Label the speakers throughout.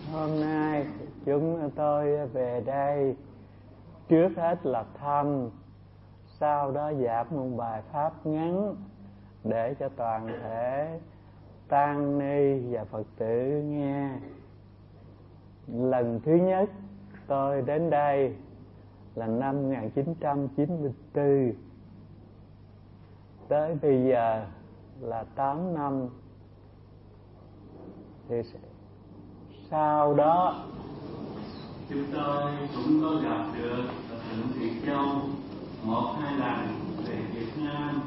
Speaker 1: Hôm nay chúng tôi về đây trước hết là thăm, sau đó giảng một bài pháp ngắn để cho toàn thể tăng ni và Phật tử nghe. Lần thứ nhất tôi đến đây là năm 1994, tới bây giờ là 8 năm. Thì sau đó
Speaker 2: chúng tôi cũng có gặp được Thượng Thiện Châu 1-2 lần về Việt Nam.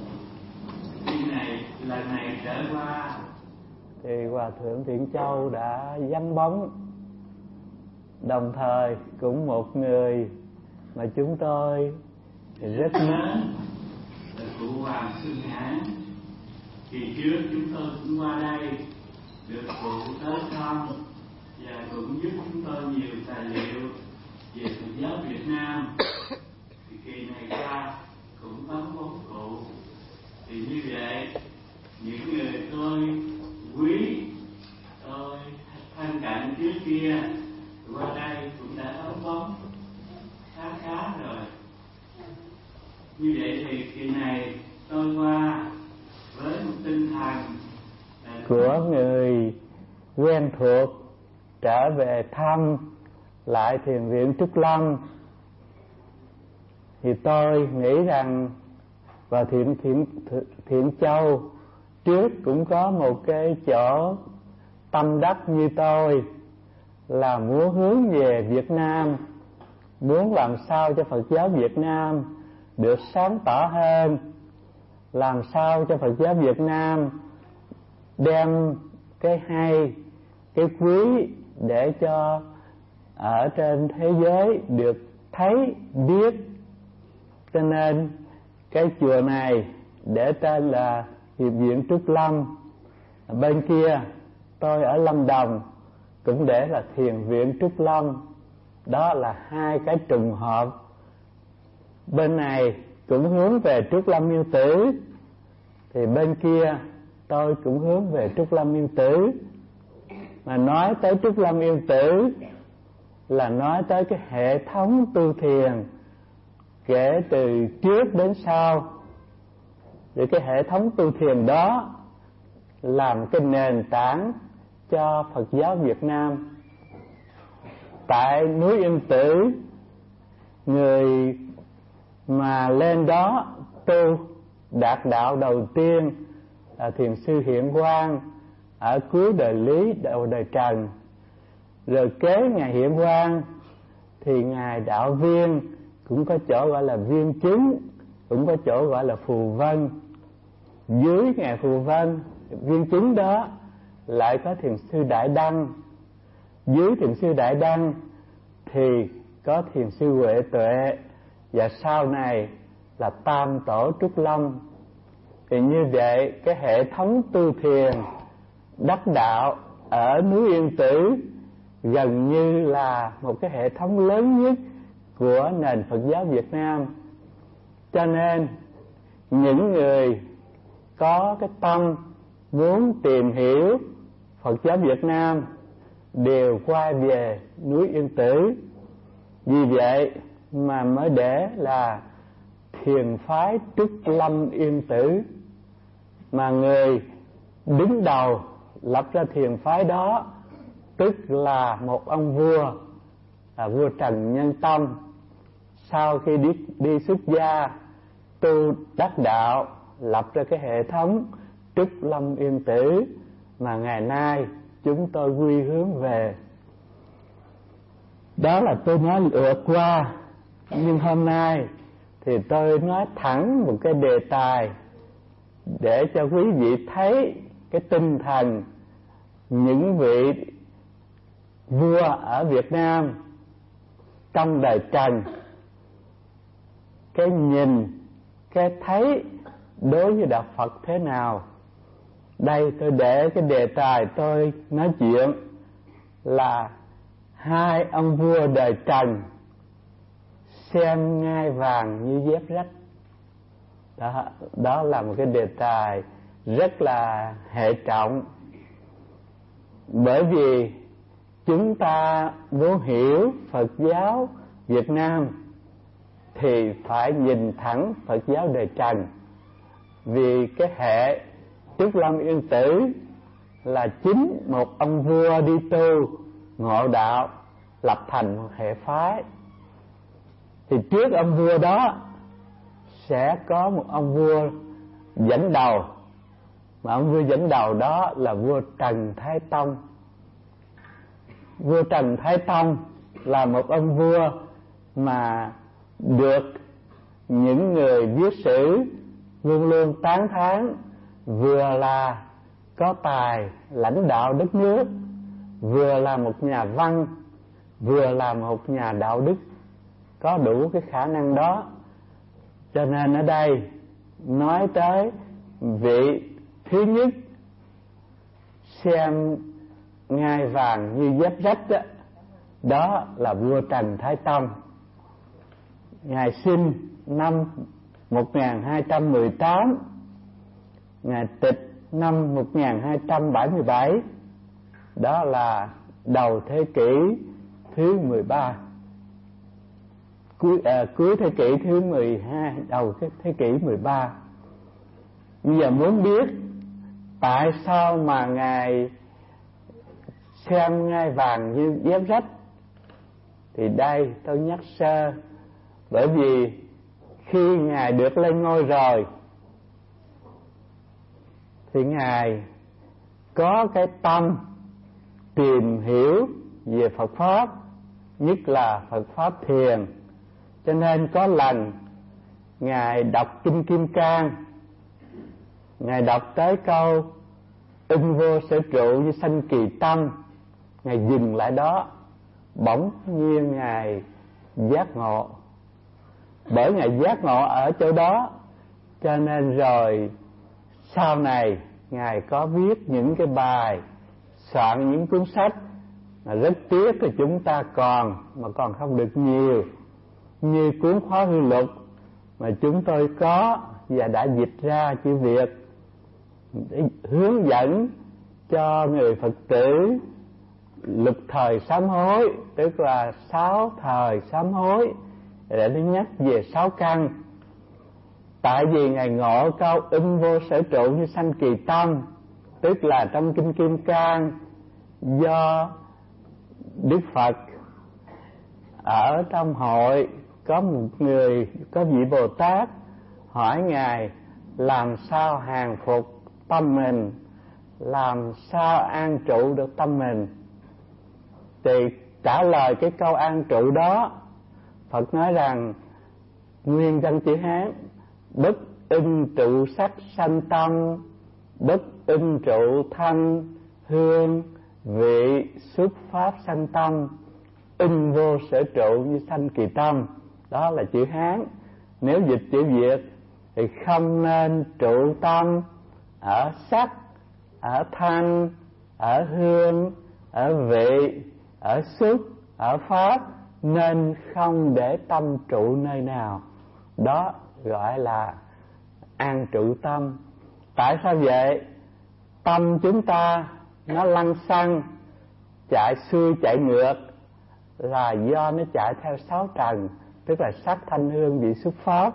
Speaker 2: Lần này trở qua
Speaker 1: thì Hòa Thượng Thiện Châu đã vắng bóng, đồng thời cũng một người mà chúng tôi rất nhớ
Speaker 2: là cụ Hoàng Xuân Hãn. Kỳ trước chúng tôi cũng qua đây được cụ tới thăm và cũng giúp chúng tôi nhiều tài liệu về Phật giáo Việt Nam. Thì kỳ này qua cũng bấm bóng cụ. Thì như vậy những người tôi quý, tôi thân cận trước kia qua đây cũng đã bấm bóng khá rồi. Như vậy thì kỳ này tôi qua với một tinh thần
Speaker 1: của người quen thuộc trở về thăm lại thiền viện Trúc Lâm. Thì tôi nghĩ rằng và Thiện Châu trước cũng có một cái chỗ tâm đắc như tôi, là muốn hướng về Việt Nam, muốn làm sao cho Phật giáo Việt Nam được sáng tỏ hơn, làm sao cho Phật giáo Việt Nam đem cái hay, cái quý để cho ở trên thế giới được thấy, biết. Cho nên cái chùa này để tên là Thiền viện Trúc Lâm. Bên kia tôi ở Lâm Đồng cũng để là Thiền viện Trúc Lâm. Đó là hai cái trùng hợp. Bên này cũng hướng về Trúc Lâm Yên Tử, thì bên kia tôi cũng hướng về Trúc Lâm Yên Tử. Mà nói tới Trúc Lâm Yên Tử là nói tới cái hệ thống tu thiền kể từ trước đến sau. Thì cái hệ thống tu thiền đó làm cái nền tảng cho Phật giáo Việt Nam. Tại núi Yên Tử, người mà lên đó tu đạt đạo đầu tiên là Thiền sư Hiện Quang ở cuối đời Lý đầu đời Trần. Rồi kế Ngài Hiện Quang thì Ngài Đạo Viên, cũng có chỗ gọi là Viên Chứng, cũng có chỗ gọi là Phù Vân. Dưới Ngài Phù Vân, Viên Chứng đó lại có Thiền sư Đại Đăng. Dưới Thiền sư Đại Đăng thì có Thiền sư Huệ Tuệ, và sau này là Tam Tổ Trúc Lâm. Thì như vậy cái hệ thống tu thiền đắc đạo ở núi Yên Tử gần như là một cái hệ thống lớn nhất của nền Phật giáo Việt Nam. Cho nên những người có cái tâm muốn tìm hiểu Phật giáo Việt Nam đều quay về núi Yên Tử. Vì vậy mà mới để là thiền phái Trúc Lâm Yên Tử. Mà người đứng đầu lập ra thiền phái đó tức là một ông vua, là vua Trần Nhân Tông. Sau khi đi xuất gia tu đắc đạo, lập ra cái hệ thống Trúc Lâm Yên Tử mà ngày nay chúng tôi quy hướng về. Đó là tôi nói lượt qua. Nhưng hôm nay thì tôi nói thẳng một cái đề tài để cho quý vị thấy cái tinh thần những vị vua ở Việt Nam trong đời Trần, cái nhìn, cái thấy đối với đạo Phật thế nào. Đây tôi để cái đề tài tôi nói chuyện là hai ông vua đời Trần xem ngai vàng như dép rách. Đó là một cái đề tài rất là hệ trọng. Bởi vì chúng ta muốn hiểu Phật giáo Việt Nam thì phải nhìn thẳng Phật giáo đời Trần. Vì cái hệ Trúc Lâm Yên Tử là chính một ông vua đi tu ngộ đạo, lập thành một hệ phái. Thì trước ông vua đó sẽ có một ông vua dẫn đầu, mà ông vua dẫn đầu đó là vua Trần Thái Tông. Vua Trần Thái Tông là một ông vua mà được những người viết sử luôn luôn tán thán, vừa là có tài lãnh đạo đất nước, vừa là một nhà văn, vừa là một nhà đạo đức, có đủ cái khả năng đó. Cho nên ở đây nói tới vị thứ nhất xem ngai vàng như dép rách đó, đó là vua Trần Thái Tông. Ngài sinh năm 1218, Ngài tịch năm 1277, đó là đầu thế kỷ thứ 13, cuối thế kỷ thứ 12, đầu thế kỷ 13. Bây giờ muốn biết tại sao mà Ngài xem ngai vàng như dép rách thì đây tôi nhắc sơ. Bởi vì khi Ngài được lên ngôi rồi thì Ngài có cái tâm tìm hiểu về Phật Pháp, nhất là Phật Pháp Thiền. Cho nên có lần Ngài đọc Kinh Kim Cang, Ngài đọc tới câu ưng vô sở trụ như sanh kỳ tâm, Ngài dừng lại đó, bỗng nhiên Ngài giác ngộ. Bởi Ngài giác ngộ ở chỗ đó, cho nên rồi sau này Ngài có viết những cái bài, soạn những cuốn sách mà rất tiếc là chúng ta còn không được nhiều, như cuốn Khóa Hư Lục mà chúng tôi có và đã dịch ra chữ Việt để hướng dẫn cho người Phật tử lục thời sám hối, tức là 6 thời sám hối, để nó nhắc về 6 căn. Tại vì Ngài ngộ câu ưng vô sở trụ như sanh kỳ tâm, tức là trong Kinh Kim Cang do Đức Phật ở trong hội có một người, có vị Bồ Tát hỏi Ngài làm sao hàng phục tâm mình, làm sao an trụ được tâm mình. Thì trả lời cái câu an trụ đó, Phật nói rằng nguyên văn chữ Hán: bất ưng trụ sắc sanh tâm, bất ưng trụ thanh hương vị xuất pháp sanh tâm, ưng vô sở trụ như sanh kỳ tâm. Đó là chữ Hán. Nếu dịch chữ Việt thì không nên trụ tâm ở sắc, ở thanh, ở hương, ở vị, ở xuất, ở pháp, nên không để tâm trụ nơi nào. Đó gọi là an trụ tâm. Tại sao vậy? Tâm chúng ta nó lăng xăng, chạy xuôi chạy ngược là do nó chạy theo 6 trần, tức là sắc thanh hương vị xuất pháp.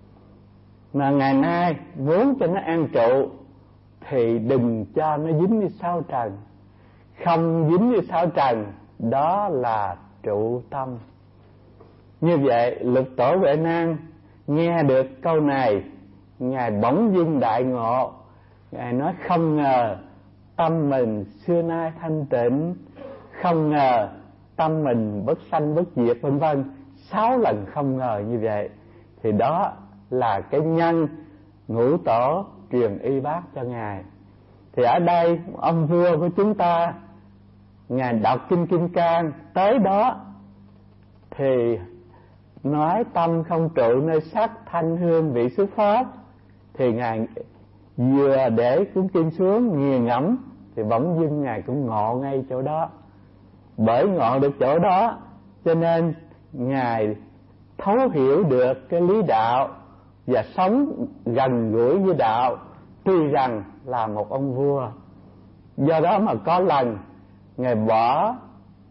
Speaker 1: Mà ngày nay muốn cho nó an trụ thì đừng cho nó dính với 6 trần. Không dính với 6 trần, đó là trụ tâm. Như vậy Lục Tổ Huệ Năng nghe được câu này, Ngài bỗng dưng đại ngộ. Ngài nói không ngờ tâm mình xưa nay thanh tịnh, không ngờ tâm mình bất sanh bất diệt, vân vân. 6 lần không ngờ như vậy. Thì đó là cái nhân Ngũ Tổ truyền y bác cho Ngài. Thì ở đây ông vua của chúng ta, Ngài đọc Kinh Kim Cang tới đó thì nói tâm không trụ nơi sắc thanh hương vị xuất pháp, thì Ngài vừa để cuốn kinh xuống nghiền ngẫm thì bỗng dưng Ngài cũng ngộ ngay chỗ đó. Bởi ngộ được chỗ đó cho nên Ngài thấu hiểu được cái lý đạo và sống gần gũi với đạo, tuy rằng là một ông vua. Do đó mà có lần Ngài bỏ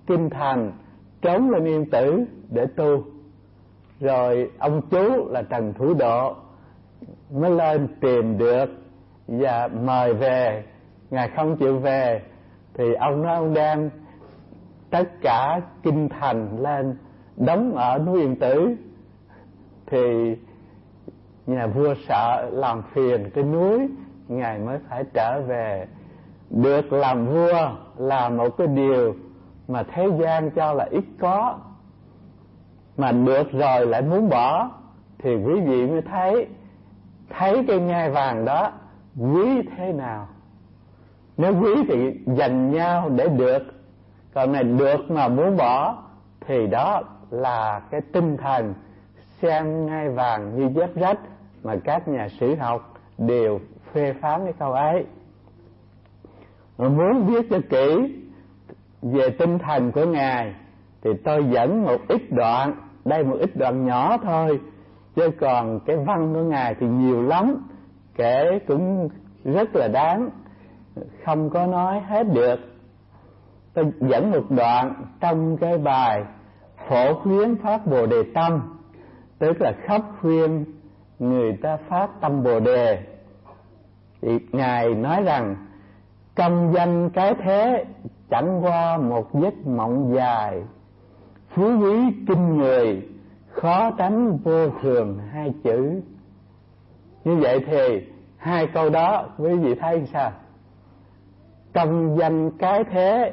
Speaker 1: kinh thành, trốn lên Yên Tử để tu. Rồi ông chú là Trần Thủ Độ mới lên tìm được và mời về. Ngài không chịu về thì ông nói ông đem tất cả kinh thành lên đóng ở núi Yên Tử. Thì nhà vua sợ làm phiền cái núi, Ngài mới phải trở về. Được làm vua là một cái điều mà thế gian cho là ít có, mà được rồi lại muốn bỏ, thì quý vị mới thấy cái ngai vàng đó quý thế nào. Nếu quý thì dành nhau để được, còn này được mà muốn bỏ thì đó là cái tinh thần xem ngai vàng như dép rách mà các nhà sử học đều phê phán cái câu ấy. Mà muốn biết cho kỹ về tinh thần của Ngài thì tôi dẫn một ít đoạn, đây một ít đoạn nhỏ thôi, chứ còn cái văn của Ngài thì nhiều lắm, kể cũng rất là đáng, không có nói hết được. Tôi dẫn một đoạn trong cái bài Phổ khuyến phát Bồ Đề tâm, tức là khắp khuyên người ta phát tâm Bồ Đề. Thì Ngài nói rằng công danh cái thế chẳng qua một giấc mộng dài, phú quý kinh người khó tránh vô thường hai chữ. Như vậy thì hai câu đó quý vị thấy sao? Công danh cái thế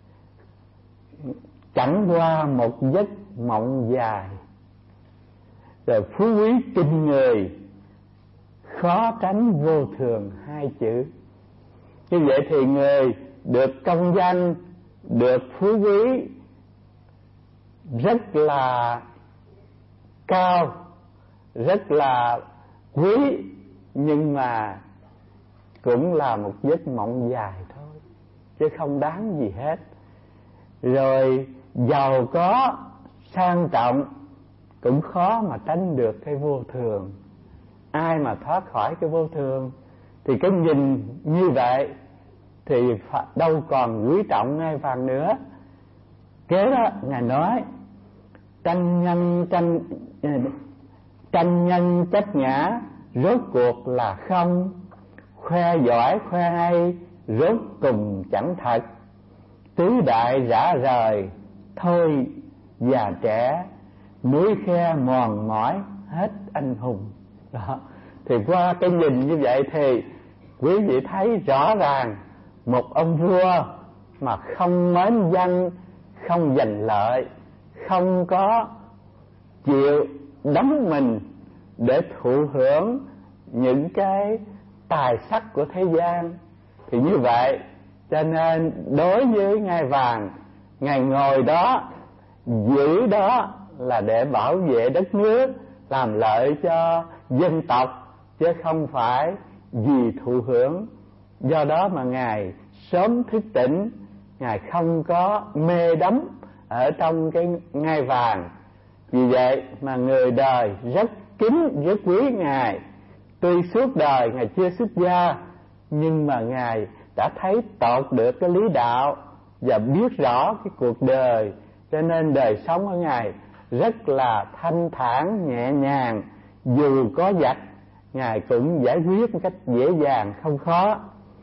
Speaker 1: chẳng qua một giấc mộng dài, rồi phú quý kinh người khó tránh vô thường hai chữ. Như vậy thì người được công danh, được phú quý rất là cao, rất là quý, nhưng mà cũng là một giấc mộng dài thôi, chứ không đáng gì hết. Rồi giàu có sang trọng cũng khó mà tránh được cái vô thường. Ai mà thoát khỏi cái vô thường thì cái nhìn như vậy thì đâu còn quý trọng ngai vàng nữa. Kế đó Ngài nói tranh nhân trách ngã rốt cuộc là không, khoe giỏi khoe hay rốt cùng chẳng thật, tứ đại rã rời thôi già trẻ, núi khe mòn mỏi hết anh hùng. Đó. Thì qua cái nhìn như vậy thì quý vị thấy rõ ràng một ông vua mà không mến danh, không giành lợi, không có chịu đắm mình để thụ hưởng những cái tài sắc của thế gian, thì như vậy cho nên đối với ngai vàng, Ngài ngồi đó giữ đó là để bảo vệ đất nước, làm lợi cho dân tộc, chứ không phải vì thụ hưởng. Do đó mà Ngài sớm thức tỉnh, Ngài không có mê đắm ở trong cái ngai vàng. Vì vậy mà người đời rất kính, rất quý Ngài. Tuy suốt đời Ngài chưa xuất gia, nhưng mà Ngài đã thấy tột được cái lý đạo và biết rõ cái cuộc đời, cho nên đời sống của Ngài rất là thanh thản nhẹ nhàng. Dù có giặc, Ngài cũng giải quyết một cách dễ dàng, không khó.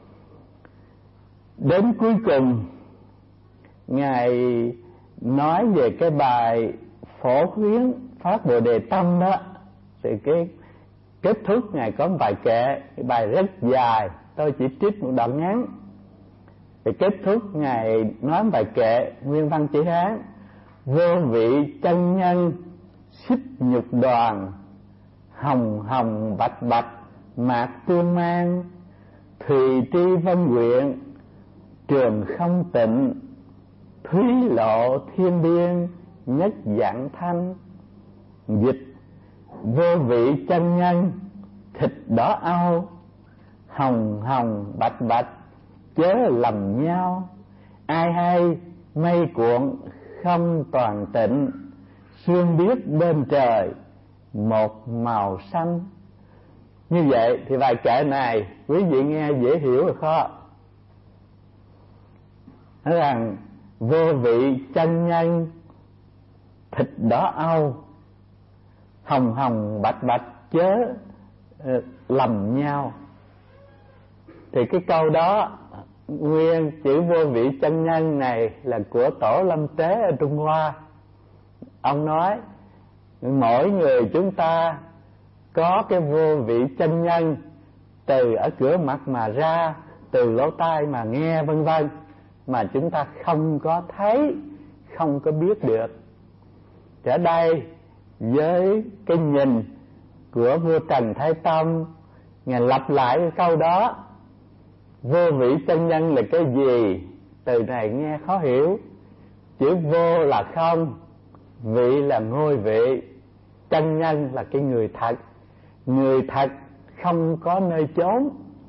Speaker 1: Đến cuối cùng Ngài nói về cái bài Phổ khuyến phát Bồ Đề tâm đó, thì cái kết thúc Ngài có một bài kệ, cái bài rất dài, tôi chỉ trích một đoạn ngắn. Thì kết thúc Ngài nói bài kệ nguyên văn chữ Hán: vô vị chân nhân xích nhục đoàn, hồng hồng bạch bạch mạc tương mang, thùy tri vân nguyện trường không tịnh, thúy lộ thiên biên nhất dạng thanh. Dịch: vô vị chân nhân thịt đỏ au, hồng hồng bạch bạch chớ lầm nhau, ai hay mây cuộn không toàn tịnh, xương biếc bên trời một màu xanh. Như vậy thì bài kệ này quý vị nghe dễ hiểu rồi khó? Nói rằng vô vị chân nhân, thịt đỏ au, hồng hồng bạch bạch chớ lầm nhau. Thì cái câu đó, nguyên chữ vô vị chân nhân này là của Tổ Lâm Tế ở Trung Hoa. Ông nói mỗi người chúng ta có cái vô vị chân nhân, từ ở cửa mặt mà ra, từ lỗ tai mà nghe vân vân, mà chúng ta không có thấy, không có biết được. Ở đây với cái nhìn của vua Trần Thái Tông, Ngài lặp lại cái câu đó. Vô vị chân nhân là cái gì? Từ này nghe khó hiểu. Chữ vô là không, vị là ngôi vị, chân nhân là cái người thật. Người thật không có nơi chốn.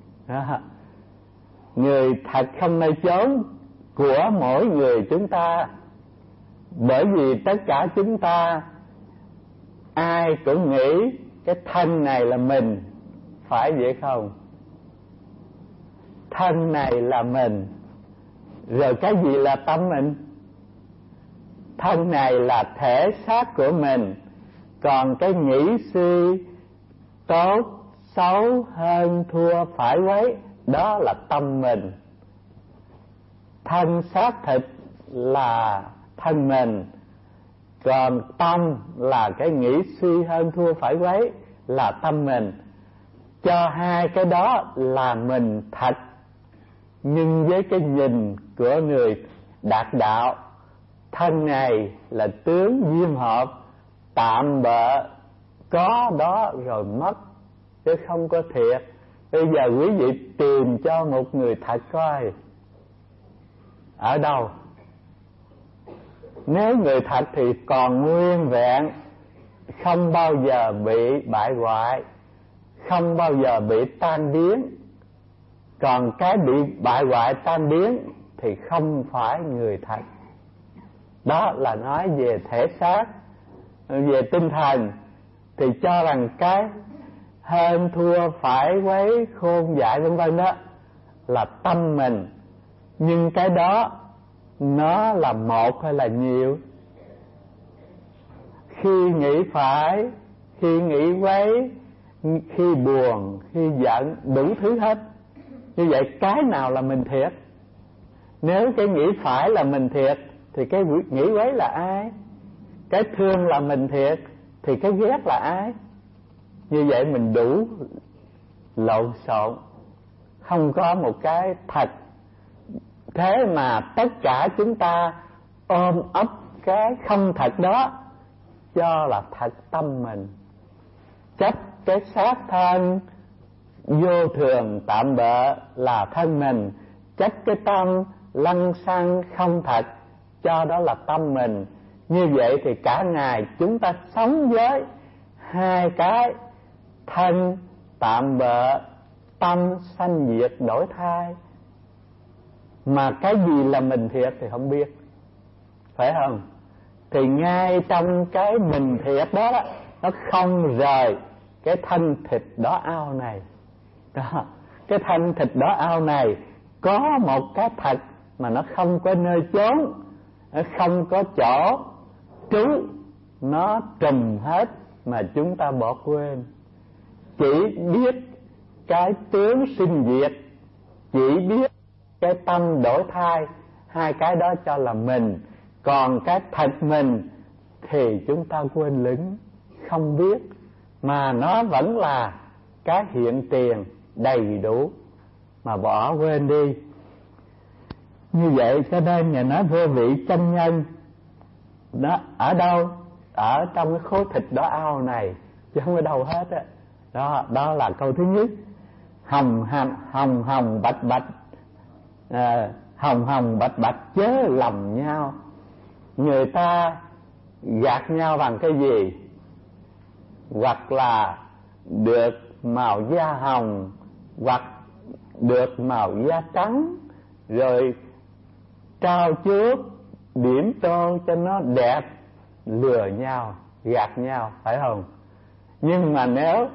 Speaker 1: Người thật không nơi chốn của mỗi người chúng ta. Bởi vì tất cả chúng ta ai cũng nghĩ cái thân này là mình, phải vậy không? Thân này là mình. Rồi cái gì là tâm mình? Thân này là thể xác của mình. Còn cái nghĩ suy tốt, xấu, hơn, thua, phải quấy, đó là tâm mình. Thân xác thịt là thân mình. Còn tâm là cái nghĩ suy hơn thua phải quấy, là tâm mình. Cho hai cái đó là mình thật. Nhưng với cái nhìn của người đạt đạo, thân này là tướng diêm hợp, tạm bợ, có đó rồi mất, chứ không có thiệt. Bây giờ quý vị tìm cho một người thật coi, ở đâu? Nếu người thật thì còn nguyên vẹn, không bao giờ bị bại hoại, không bao giờ bị tan biến. Còn cái bị bại hoại tan biến thì không phải người thật. Đó là nói về thể xác. Về tinh thần thì cho rằng cái hơn thua phải quấy khôn dại vân vân đó là tâm mình. Nhưng cái đó nó là một hay là nhiều? Khi nghĩ phải, khi nghĩ quấy, khi buồn, khi giận, đủ thứ hết. Như vậy cái nào là mình thiệt? Nếu cái nghĩ phải là mình thiệt thì cái nghĩ quấy là ai? Cái thương là mình thiệt thì cái ghét là ai? Như vậy mình đủ lộn xộn, không có một cái thật. Thế mà tất cả chúng ta ôm ấp cái không thật đó cho là thật tâm mình. Chấp cái xác thân vô thường tạm bợ là thân mình, chấp cái tâm lăng xăng không thật cho đó là tâm mình. Như vậy thì cả ngày chúng ta sống với hai cái thân tạm bợ, tâm sanh diệt đổi thay, mà cái gì là mình thiệt thì không biết, phải không? Thì ngay trong cái mình thiệt đó, nó không rời cái thân thịt đỏ ao này. Đó, cái thân thịt đỏ ao này có một cái thật mà nó không có nơi chốn, nó không có chỗ trú, nó trùm hết mà chúng ta bỏ quên. Chỉ biết cái tướng sinh diệt, chỉ biết cái tâm đổi thay, hai cái đó cho là mình. Còn cái thật mình thì chúng ta quên lửng, không biết, mà nó vẫn là cái hiện tiền đầy đủ mà bỏ quên đi. Như vậy cho nên Ngài nói vô vị chân nhân đó ở đâu? Ở trong cái khối thịt đỏ ao này, chứ không ở đâu hết á. Đó là câu thứ nhất. Hồng hồng bạch bạch, hồng hồng bạch bạch chớ lầm nhau. Người ta gạt nhau bằng cái gì? Hoặc là được màu da hồng, hoặc được màu da trắng, rồi trao chuốt điểm tô cho nó đẹp, lừa nhau, gạt nhau, phải không? Nhưng mà nếu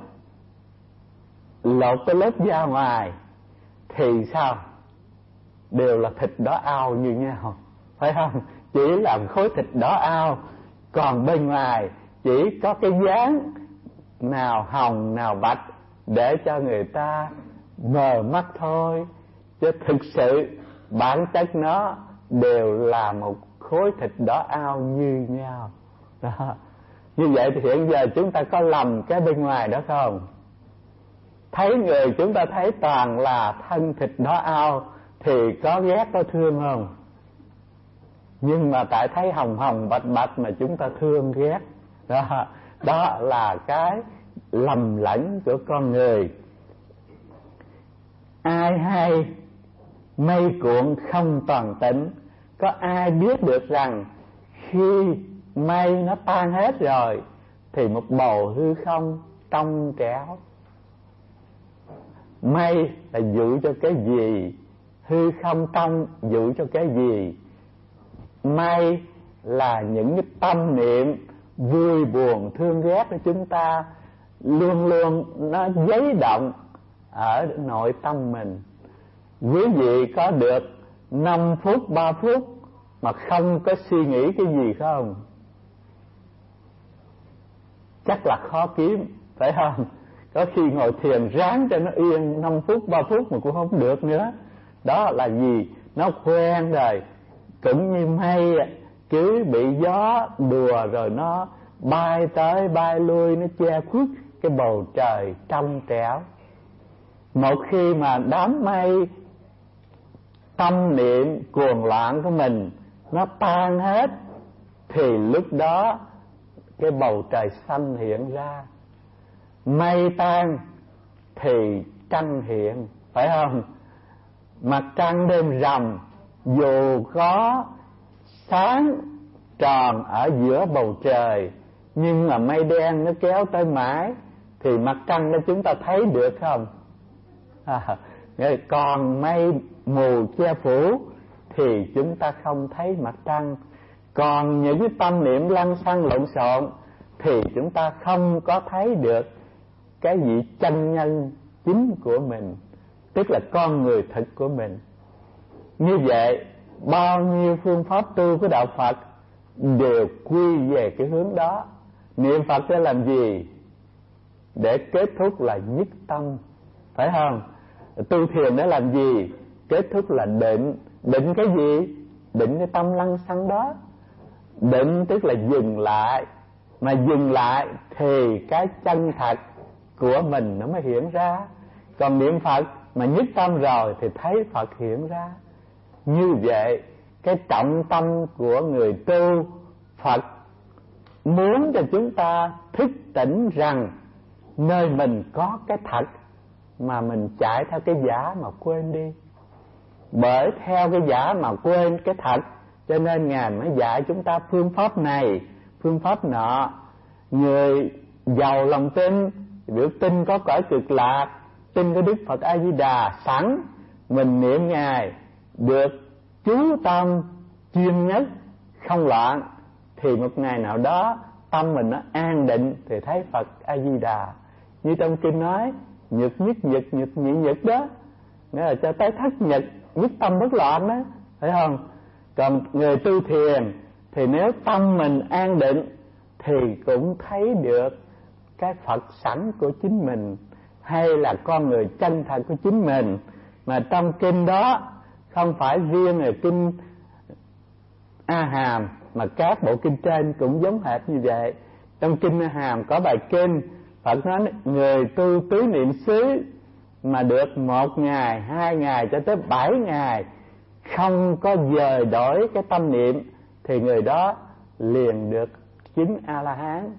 Speaker 1: lột cái lớp da ngoài thì sao? Đều là thịt đỏ ao như nhau, phải không? Chỉ là khối thịt đỏ ao, còn bên ngoài chỉ có cái dáng nào hồng nào bạch để cho người ta mờ mắt thôi, chứ thực sự bản chất nó đều là một khối thịt đỏ ao như nhau đó. Như vậy thì hiện giờ chúng ta có lầm cái bên ngoài đó không? Thấy người chúng ta thấy toàn là thân thịt đỏ ao thì có ghét có thương không? Nhưng mà tại thấy hồng hồng bạch bạch mà chúng ta thương ghét đó. Đó là cái lầm lẫn của con người. Ai hay mây cuộn không toàn tĩnh, có ai biết được rằng khi mây nó tan hết rồi thì một bầu hư không trong trẻo. Mây là dụ cho cái gì? Hư không trong dụ cho cái gì? Mây là những cái tâm niệm vui buồn thương ghét của chúng ta luôn luôn nó dấy động ở nội tâm mình. Quý vị có được 5 phút 3 phút mà không có suy nghĩ cái gì không? Chắc là khó kiếm, phải không? Có khi ngồi thiền ráng cho nó yên 5 phút 3 phút mà cũng không được nữa. Đó là gì? Nó quen rồi. Cũng như mây cứ bị gió đùa rồi nó bay tới bay lui, nó che khuất cái bầu trời trong trẻo. Một khi mà đám mây tâm niệm cuồng loạn của mình nó tan hết thì lúc đó cái bầu trời xanh hiện ra. Mây tan thì trăng hiện, phải không? Mặt trăng đêm rằm dù có sáng tròn ở giữa bầu trời, nhưng mà mây đen nó kéo tới mãi thì mặt trăng đó chúng ta thấy được không? Còn mây mù che phủ thì chúng ta không thấy mặt trăng. Còn những cái tâm niệm lăng xăng lộn xộn thì chúng ta không có thấy được cái vị chân nhân chính của mình, tức là con người thực của mình. Như vậy bao nhiêu phương pháp tu của đạo Phật đều quy về cái hướng đó. Niệm Phật để làm gì? Để kết thúc là nhất tâm, phải không? Tu thiền để làm gì? Kết thúc là định. Định cái gì? Định cái tâm lăng xăng đó. Định tức là dừng lại. Mà dừng lại thì cái chân thật của mình nó mới hiện ra. Còn niệm Phật mà nhất tâm rồi thì thấy Phật hiện ra. Như vậy cái trọng tâm của người tu Phật muốn cho chúng ta thức tỉnh rằng nơi mình có cái thật, mà mình chạy theo cái giả mà quên đi. Bởi theo cái giả mà quên cái thật, cho nên Ngài mới dạy chúng ta phương pháp này, phương pháp nọ. Người giàu lòng tin, biểu tin có cõi cực lạc, tin có Đức Phật A Di Đà sẵn, mình niệm Ngài được chú tâm chuyên nhất không loạn, thì một ngày nào đó tâm mình nó an định thì thấy Phật A Di Đà. Như trong kinh nói nhật nhất nhật, nhật nhị nhật đó, nghĩa là cho tới thất nhật nhất tâm bất loạn đó, phải không? Còn người tu thiền thì nếu tâm mình an định thì cũng thấy được cái Phật sẵn của chính mình, hay là con người chân thật của chính mình. Mà trong kinh đó không phải riêng là kinh A Hàm, mà các bộ kinh trên cũng giống hệt như vậy. Trong kinh A Hàm có bài kinh Phật nói người tu tứ niệm xứ mà được 1 ngày, 2 ngày cho tới 7 ngày không có dời đổi cái tâm niệm thì người đó liền được chính A-la-hán.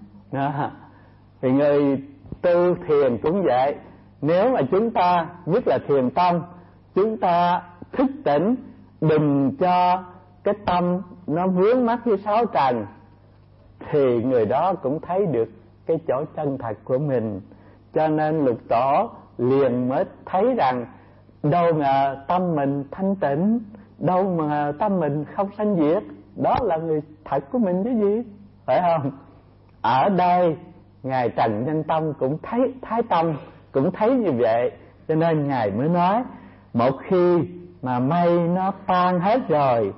Speaker 1: Thì người tu thiền cũng vậy. Nếu mà chúng ta, nhất là thiền tâm, chúng ta thức tỉnh, đừng cho cái tâm nó vướng mắc với sáu trần, thì người đó cũng thấy được cái chỗ chân thật của mình. Cho nên Lục Tổ liền mới thấy rằng đâu ngờ tâm mình thanh tịnh, đâu mà tâm mình không sanh diệt, đó là người thật của mình chứ gì, phải không? Ở đây Ngài Trần Nhân Tông cũng thấy, Thái Tông cũng thấy như vậy, cho nên Ngài mới nói một khi mà mây nó tan hết rồi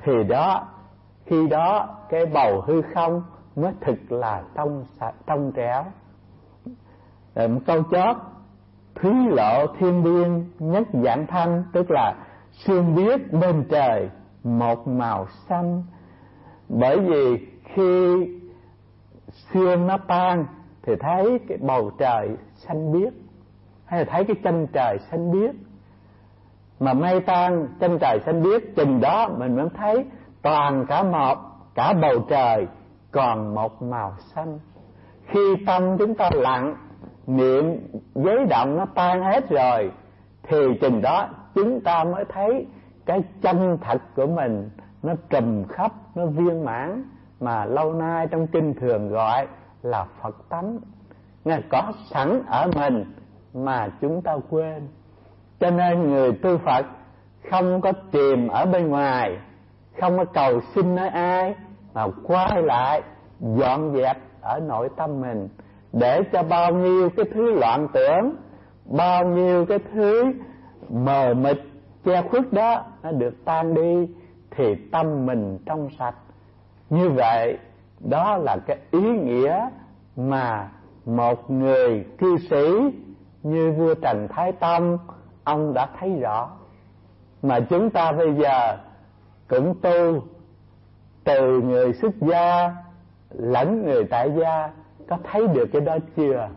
Speaker 1: thì khi đó cái bầu hư không mới thực là trong trẻo. Một câu chót: thúy lộ thiên biên nhất dạng thanh, tức là xương biếc bên trời một màu xanh. Bởi vì khi xương nó tan thì thấy cái bầu trời xanh biếc, hay là thấy cái chân trời xanh biếc. Mà mây tan chân trời xanh biếc, chừng đó mình mới thấy toàn cả bầu trời còn một màu xanh. Khi tâm chúng ta lặng, niệm giấy động nó tan hết rồi, thì chừng đó chúng ta mới thấy cái chân thật của mình nó trùm khắp, nó viên mãn, mà lâu nay trong kinh thường gọi là Phật tánh. Nghe có sẵn ở mình mà chúng ta quên. Cho nên người tu Phật không có tìm ở bên ngoài, không có cầu xin nơi ai, mà quay lại dọn dẹp ở nội tâm mình, để cho bao nhiêu cái thứ loạn tưởng, bao nhiêu cái thứ mờ mịt che khuất đó nó được tan đi, thì tâm mình trong sạch. Như vậy đó là cái ý nghĩa mà một người cư sĩ như vua Trần Thái Tông ông đã thấy rõ. Mà chúng ta bây giờ cũng tu, từ người xuất gia lẫn người tại gia, có thấy được cái đó chưa?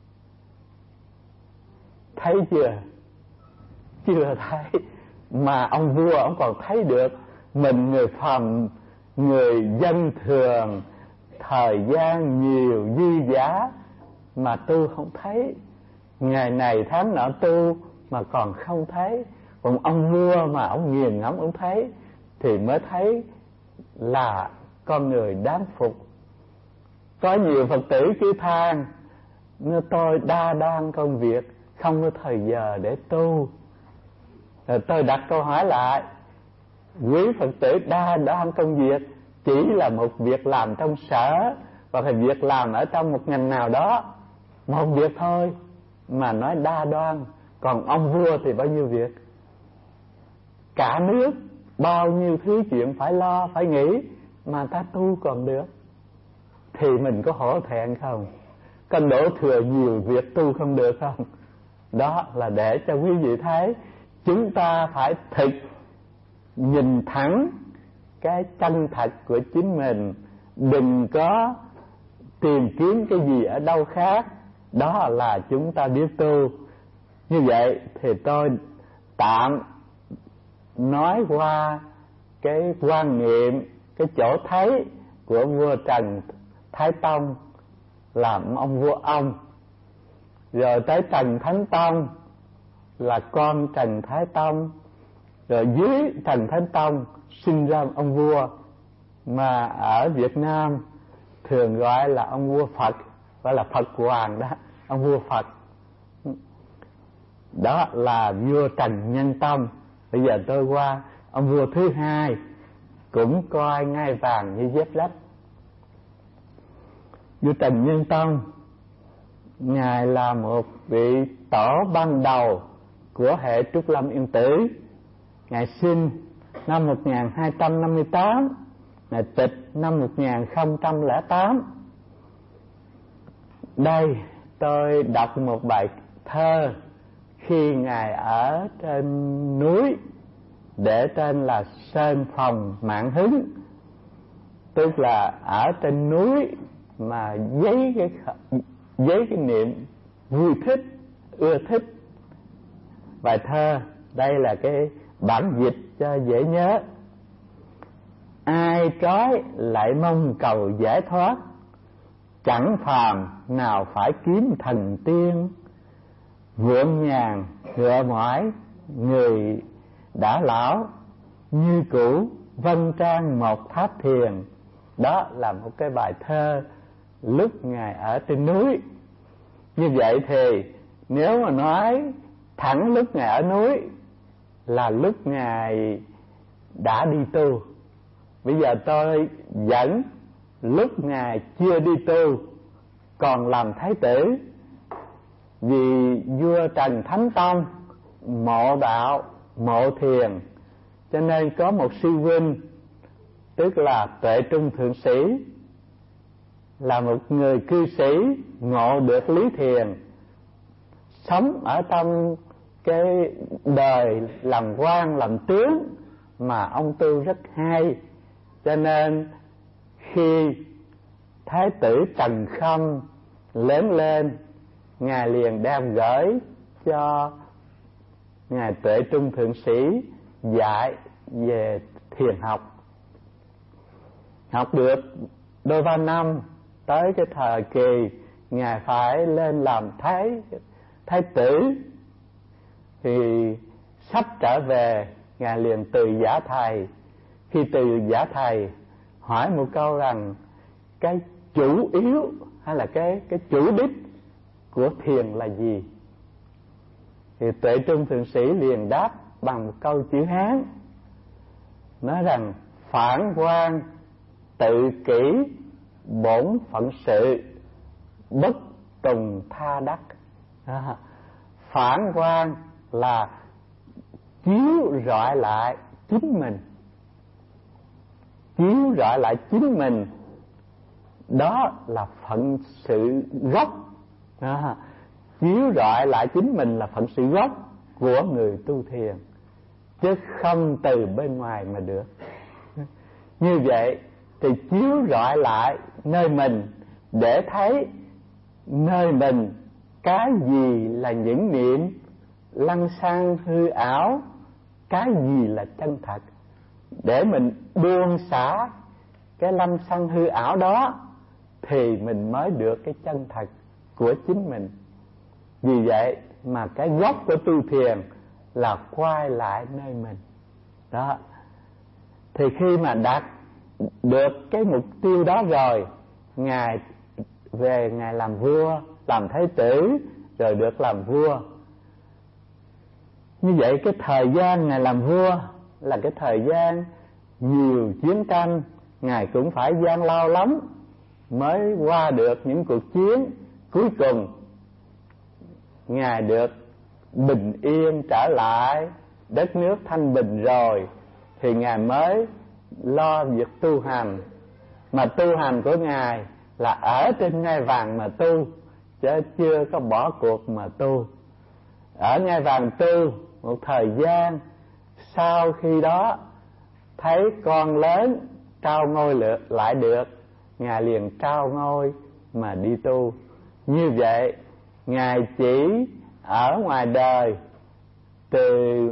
Speaker 1: Thấy chưa? Chưa thấy. Mà ông vua ông còn thấy được. Mình người phàm, người dân thường, thời gian nhiều dư dả mà tu không thấy. Ngày này tháng nọ tu mà còn không thấy. Còn ông vua mà ông nghiền ngẫm ông thấy, thì mới thấy là con người đáng phục. Có nhiều Phật tử cứ than: tôi đa đoan công việc, không có thời giờ để tu. Rồi tôi đặt câu hỏi lại: quý Phật tử đa đoan công việc chỉ là một việc làm trong sở, hoặc là việc làm ở trong một ngành nào đó, một việc thôi mà nói đa đoan. Còn ông vua thì bao nhiêu việc, cả nước bao nhiêu thứ chuyện phải lo phải nghĩ, mà ta tu còn được. Thì mình có hổ thẹn không? Có đổ thừa nhiều việc tu không được không? Đó là để cho quý vị thấy chúng ta phải thực nhìn thẳng cái chân thật của chính mình, đừng có tìm kiếm cái gì ở đâu khác. Đó là chúng ta biết tu. Như vậy thì tôi tạm nói qua cái quan niệm, cái chỗ thấy của vua Trần Thái Tông làm ông vua ông, rồi tới Trần Thánh Tông là con Trần Thái Tông, rồi dưới Trần Thánh Tông sinh ra ông vua mà ở Việt Nam thường gọi là ông vua Phật, gọi là Phật Hoàng đó, ông vua Phật. Đó là vua Trần Nhân Tông. Bây giờ tôi qua ông vua thứ hai, cũng coi ngai vàng như dép lách. Vua Trần Nhân Tông, ngài là một vị tổ ban đầu của hệ Trúc Lâm Yên Tử. Ngài sinh năm 1258, ngài tịch năm 1008. Đây tôi đọc một bài thơ khi ngài ở trên núi, để tên là Sơn Phòng Mạng Hứng, tức là ở trên núi mà giấy cái niệm vui thích, ưa thích. Bài thơ đây là cái bản dịch cho dễ nhớ: ai trói lại mong cầu giải thoát, chẳng phàm nào phải kiếm thần tiên. Vượng nhàn ngựa mỏi người đã lão, như cũ vân trang một tháp thiền. Đó là một cái bài thơ lúc ngài ở trên núi. Như vậy thì nếu mà nói thẳng lúc ngài ở núi là lúc ngài đã đi tu. Bây giờ tôi dẫn lúc ngài chưa đi tu, còn làm thái tử. Vì vua Trần Thánh Tông mộ đạo, mộ thiền, cho nên có một sư huynh tức là Tuệ Trung Thượng Sĩ, là một người cư sĩ ngộ được lý thiền, sống ở trong cái đời làm quan làm tướng mà ông tu rất hay. Cho nên khi Thái tử Trần Khâm lớn lên, Ngài liền đem gửi cho Ngài Tuệ Trung Thượng Sĩ dạy về thiền học. Học được đôi ba năm, tới cái thời kỳ Ngài phải lên làm thái tử, thì sắp trở về, Ngài liền từ giả thầy. Khi từ giả thầy hỏi một câu rằng cái chủ yếu hay là cái chủ đích của thiền là gì, thì Tuệ Trung Thượng Sĩ liền đáp bằng một câu chữ Hán, nói rằng phản quan tự kỷ, bổn phận sự, bất tùng tha đắc. Phản quan là chiếu rọi lại chính mình, chiếu rọi lại chính mình, đó là phận sự gốc. Chiếu rọi lại chính mình là phận sự gốc của người tu thiền, chứ không từ bên ngoài mà được. Như vậy thì chiếu rọi lại nơi mình để thấy nơi mình cái gì là những niệm lăng xăng hư ảo, cái gì là chân thật, để mình buông xả cái lăng xăng hư ảo đó, thì mình mới được cái chân thật của chính mình. Vì vậy mà cái gốc của tu thiền là quay lại nơi mình đó. Thì khi mà đạt được cái mục tiêu đó rồi, Ngài về Ngài làm vua, làm thái tử, rồi được làm vua. Như vậy cái thời gian Ngài làm vua là cái thời gian nhiều chiến tranh, Ngài cũng phải gian lao lắm mới qua được những cuộc chiến. Cuối cùng Ngài được bình yên trở lại, đất nước thanh bình rồi, thì Ngài mới lo việc tu hành. Mà tu hành của Ngài là ở trên ngai vàng mà tu, chứ chưa có bỏ cuộc mà tu. Ở ngai vàng tu một thời gian, sau khi đó thấy con lớn trao ngôi lại được, Ngài liền trao ngôi mà đi tu. Như vậy Ngài chỉ ở ngoài đời từ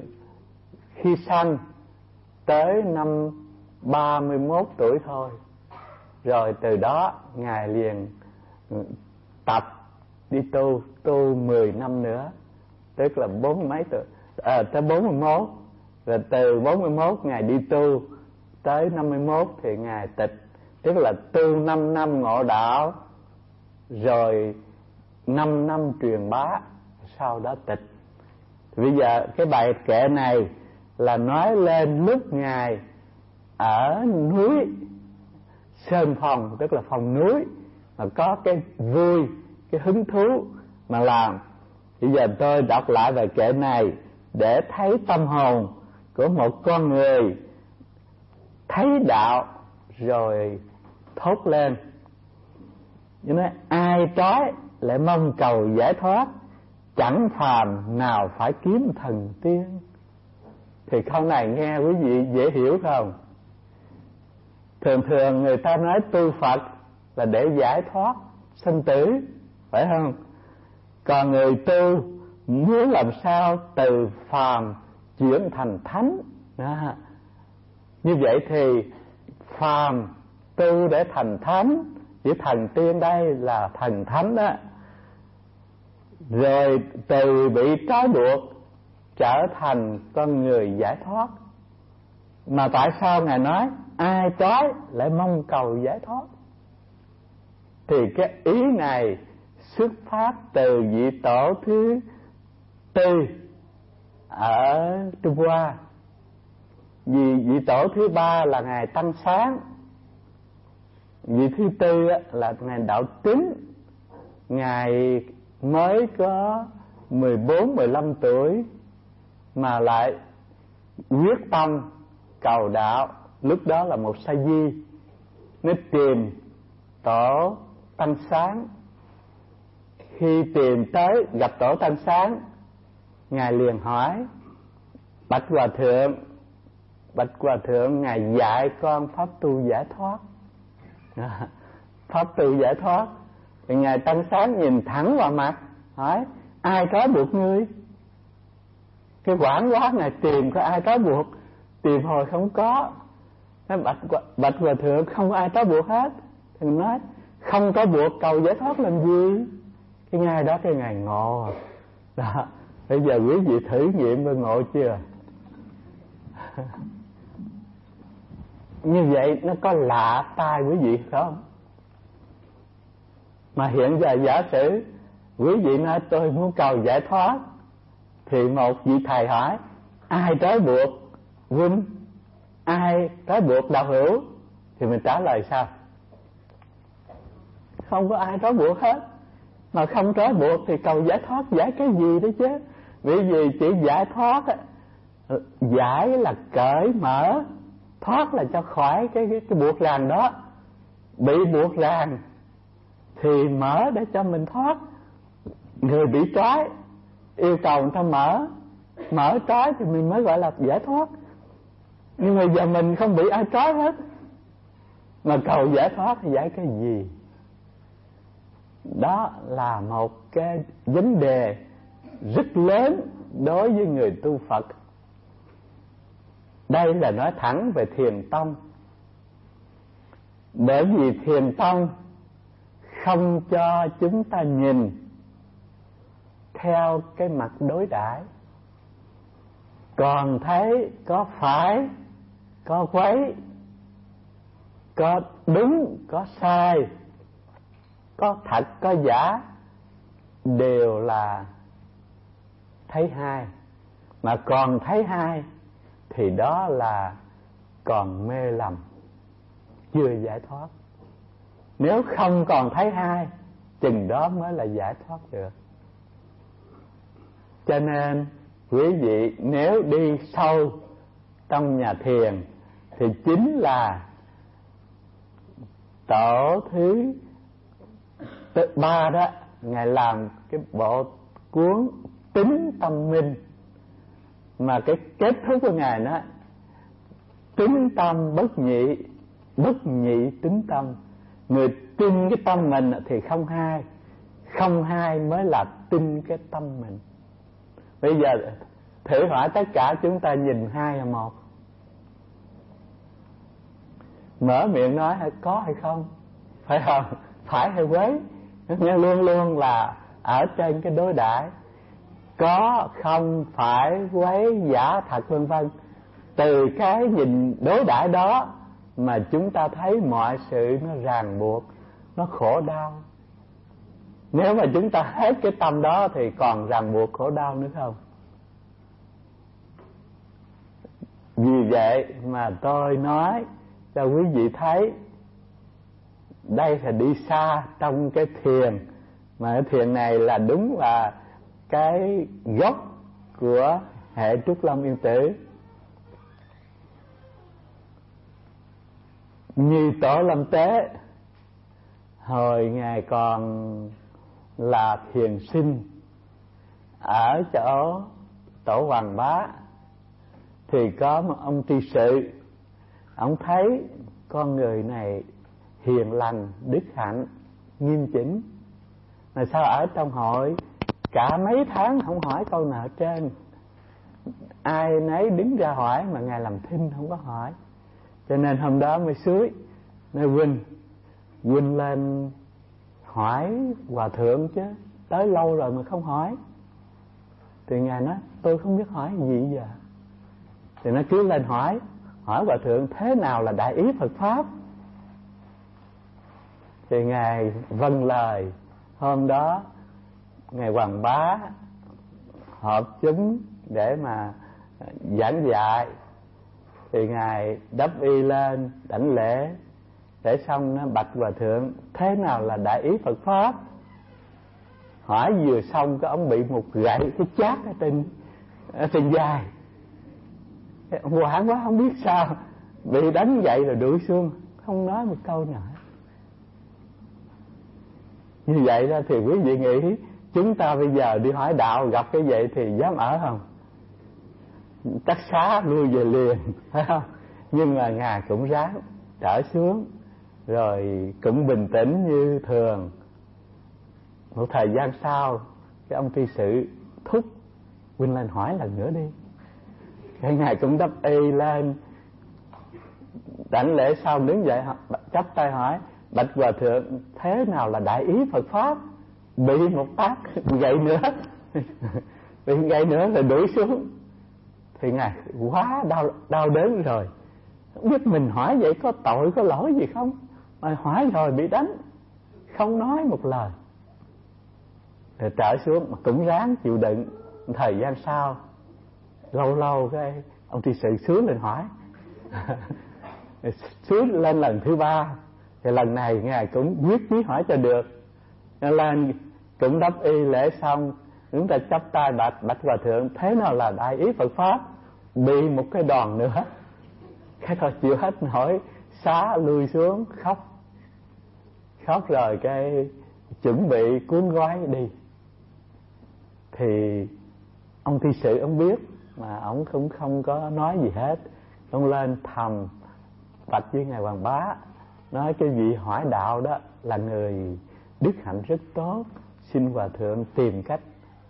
Speaker 1: khi sanh tới năm 31 tuổi thôi, rồi từ đó Ngài liền tập đi tu 10 năm nữa, tức là 40 mấy tuổi, tới 41. Rồi từ 41 Ngài đi tu tới 51 thì Ngài tịch, tức là tu 5 năm ngộ đạo, rồi 5 năm truyền bá, sau đó tịch. Bây giờ cái bài kệ này là nói lên lúc Ngài ở núi Sơn Phong, tức là phòng núi, mà có cái vui, cái hứng thú mà làm. Bây giờ tôi đọc lại bài kệ này để thấy tâm hồn của một con người thấy đạo rồi thốt lên. Như nói ai trói lại mong cầu giải thoát, chẳng phàm nào phải kiếm thần tiên. Thì câu này nghe quý vị dễ hiểu không? Thường thường người ta nói tu Phật là để giải thoát sinh tử, phải không? Còn người tu muốn làm sao từ phàm chuyển thành thánh đó. Như vậy thì phàm tu để thành thánh, chỉ thần tiên đây là thần thánh đó. Rồi từ bị trói buộc trở thành con người giải thoát. Mà tại sao Ngài nói ai trói lại mong cầu giải thoát? Thì cái ý này xuất phát từ vị tổ thứ tư ở Trung Hoa. Vì vị tổ thứ ba là Ngài Tăng Sáng, vị thứ tư là Ngài Đạo Tính. Ngài mới có 14-15 tuổi mà lại quyết tâm cầu đạo lúc đó là một sa di, nó tìm tổ Tăng Sáng. Khi tìm tới gặp tổ Tăng Sáng, ngài liền hỏi: bạch hòa thượng, ngài dạy con pháp tu giải thoát. Pháp tu giải thoát. Thì ngài Tăng Sáng nhìn thẳng vào mặt hỏi: ai trói buộc ngươi? Cái quảng quá, ngài tìm có ai trói buộc, tìm hồi không có. Nói bạch hòa thượng, không có ai trói buộc hết. Thì nói: không có buộc cầu giải thoát làm gì? Cái ngày đó cái ngày ngộ đó. Bây giờ quý vị thử nghiệm và ngộ chưa? Như vậy nó có lạ tai quý vị không? Mà hiện giờ giả sử quý vị nói tôi muốn cầu giải thoát, thì một vị thầy hỏi: ai trói buộc huynh? Ai trói buộc đạo hữu? Thì mình trả lời sao? Không có ai trói buộc hết. Mà không trói buộc thì cầu giải thoát giải cái gì đó chứ? Bởi vì chỉ giải thoát, giải là cởi mở, thoát là cho khỏi cái buộc ràng đó. Bị buộc ràng thì mở để cho mình thoát. Người bị trói yêu cầu người ta mở trói thì mình mới gọi là giải thoát. Nhưng mà giờ mình không bị ai trói hết, mà cầu giải thoát thì giải cái gì? Đó là một cái vấn đề rất lớn đối với người tu Phật. Đây là nói thẳng về Thiền Tông. Bởi vì Thiền Tông không cho chúng ta nhìn theo cái mặt đối đãi, còn thấy có phải, có quấy, có đúng, có sai, có thật, có giả, đều là thấy hai. Mà còn thấy hai thì đó là còn mê lầm, chưa giải thoát. Nếu không còn thấy hai, chừng đó mới là giải thoát được. Cho nên quý vị nếu đi sâu trong nhà thiền thì chính là tổ thứ 3 đó, ngài làm cái bộ cuốn Tính Tâm Minh, mà cái kết thúc của ngài nó tính tâm bất nhị tính tâm. Người tin cái tâm mình thì không hai mới là tin cái tâm mình. Bây giờ thử hỏi tất cả chúng ta nhìn hai là một, mở miệng nói hay có hay không, phải không? Phải hay quấy, nhưng luôn luôn là ở trên cái đối đãi có, không, phải, quấy, giả, thật, vân vân. Từ cái nhìn đối đãi đó mà chúng ta thấy mọi sự nó ràng buộc, nó khổ đau. Nếu mà chúng ta hết cái tâm đó thì còn ràng buộc khổ đau nữa không? Vì vậy mà tôi nói cho quý vị thấy, đây là đi xa trong cái thiền. Mà cái thiền này là đúng là cái gốc của hệ Trúc Lâm Yên Tử. Như Tổ Lâm Tế, hồi ngài còn là thiền sinh ở chỗ Tổ Hoàng Bá, thì có một ông tri sự, ông thấy con người này hiền lành, đức hạnh, nghiêm chỉnh, mà sao ở trong hội cả mấy tháng không hỏi câu nào trên. Ai nấy đứng ra hỏi mà ngài làm thinh không có hỏi. Cho nên hôm đó mới xúi, nói huynh lên hỏi hòa thượng chứ, tới lâu rồi mà không hỏi. Thì ngài nói tôi không biết hỏi gì giờ. Thì nó cứ lên hỏi hòa thượng thế nào là đại ý Phật pháp. Thì ngài vâng lời. Hôm đó ngài Hoàng Bá họp chúng để mà giảng dạy. Thì ngài đắp y lên đảnh lễ, để xong nó bạch hòa thượng thế nào là đại ý Phật pháp. Hỏi vừa xong cái ông bị một gậy cái chát ở trên vai. Hoảng quá không biết sao, bị đánh dậy rồi đuổi xuống, không nói một câu nào hết. Như vậy đó thì quý vị nghĩ chúng ta bây giờ đi hỏi đạo gặp cái vậy thì dám ở không? Chắc xá lui về liền, phải không? Nhưng mà Ngài cũng ráng trở xuống, rồi cũng bình tĩnh như thường. Một thời gian sau, cái ông tri sự thúc huynh lên hỏi lần nữa đi. Cái Ngài cũng đắp y lên, đảnh lễ xong đứng dậy chắp tay hỏi: bạch hòa thượng, thế nào là đại ý Phật pháp? Bị một tác gậy nữa bị gậy nữa rồi đuổi xuống. Thì Ngài quá đau đớn rồi, không biết mình hỏi vậy có tội có lỗi gì không, mà hỏi rồi bị đánh, không nói một lời. Rồi trở xuống mà cũng ráng chịu đựng. Thời gian sau, lâu lâu cái ông tri sự xuống lên hỏi xuống lên lần thứ 3, thì lần này Ngài cũng quyết chí hỏi cho được. Nên lên cũng đắp y lễ xong, chúng ta chắp tay bạch hòa thượng, thế nào là đại ý Phật pháp? Bị một cái đòn nữa. Cái thôi chịu hết nổi, xá lui xuống khóc rồi cái chuẩn bị cuốn gói đi. Thì ông thi sự ông biết mà ông cũng không có nói gì hết. Ông lên thầm bạch với Ngài Hoàng Bá, nói cái vị hỏi đạo đó là người đức hạnh rất tốt, xin hòa thượng tìm cách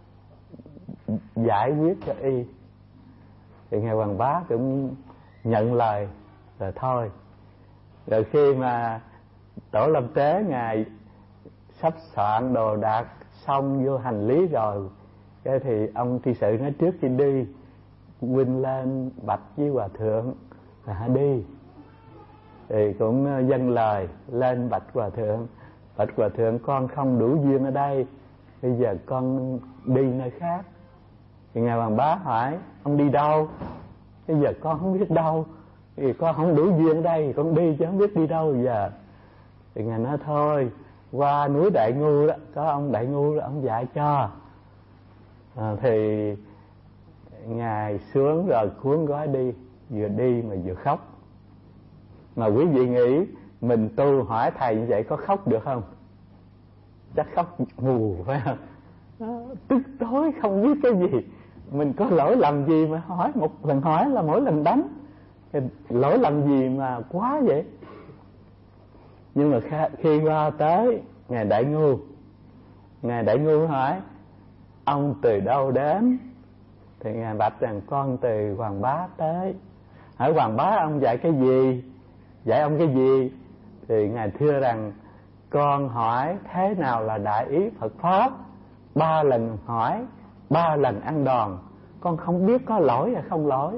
Speaker 1: giải quyết cho y. Thì Ngài Hoàng Bá cũng nhận lời rồi thôi. Rồi khi mà tổ lâm tế Ngài sắp soạn đồ đạc xong vô hành lý rồi, cái thì ông tri sự nói trước khi đi, huynh lên bạch với hòa thượng là đi. Thì cũng dâng lời lên bạch hòa thượng: bạch hòa thượng, con không đủ duyên ở đây, bây giờ con đi nơi khác. Thì Ngài Hoàng Bá hỏi: ông đi đâu? Bây giờ con không biết đâu, thì con không đủ duyên ở đây, con đi chứ không biết đi đâu giờ. Thì Ngài nói thôi, qua núi Đại Ngu đó, có ông Đại Ngu đó, ông dạy cho. Thì Ngài xuống rồi cuốn gói đi, vừa đi mà vừa khóc. Mà quý vị nghĩ mình tu hỏi thầy như vậy có khóc được không? Chắc khóc mù, phải không? Tức tối không biết cái gì, mình có lỗi lầm gì mà hỏi một lần, hỏi là mỗi lần đánh, thì lỗi lầm gì mà quá vậy? Nhưng mà khi qua tới Ngài Đại Ngu hỏi: ông từ đâu đến? Thì Ngài bạch rằng: con từ Hoàng Bá tới. Hỏi Hoàng Bá ông dạy cái gì? Dạy ông cái gì? Thì Ngài thưa rằng: con hỏi thế nào là đại ý Phật pháp, 3 lần hỏi, 3 lần ăn đòn, con không biết có lỗi hay không lỗi.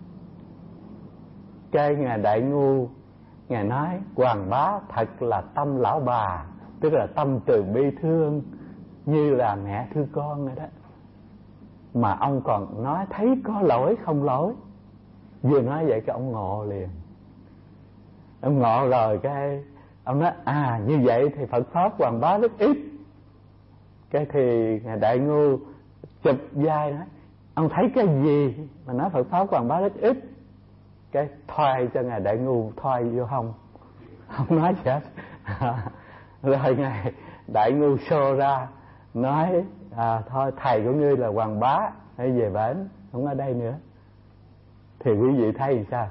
Speaker 1: Cái Ngài Đại Ngu Ngài nói: Hoàng Bá thật là tâm lão bà, tức là tâm từ bi thương, như là mẹ thương con rồi đó. Mà ông còn nói thấy có lỗi không lỗi. Vừa nói vậy cái ông ngộ liền. Ông ngộ rồi cái ông nói: như vậy thì Phật pháp Hoàng Bá rất ít. Cái thì Ngài Đại Ngu chụp vai nói: ông thấy cái gì mà nói Phật pháp Hoàng Bá rất ít? Cái thoai cho Ngài Đại Ngu thoai vô hông, không nói gì hết. Rồi Ngài Đại Ngu xô ra nói: thôi thầy của ngươi là Hoàng Bá, hãy về bển, không ở đây nữa. Thì quý vị thấy sao?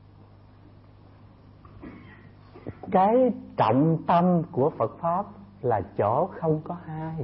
Speaker 1: Cái trọng tâm của Phật pháp là chỗ không có hai.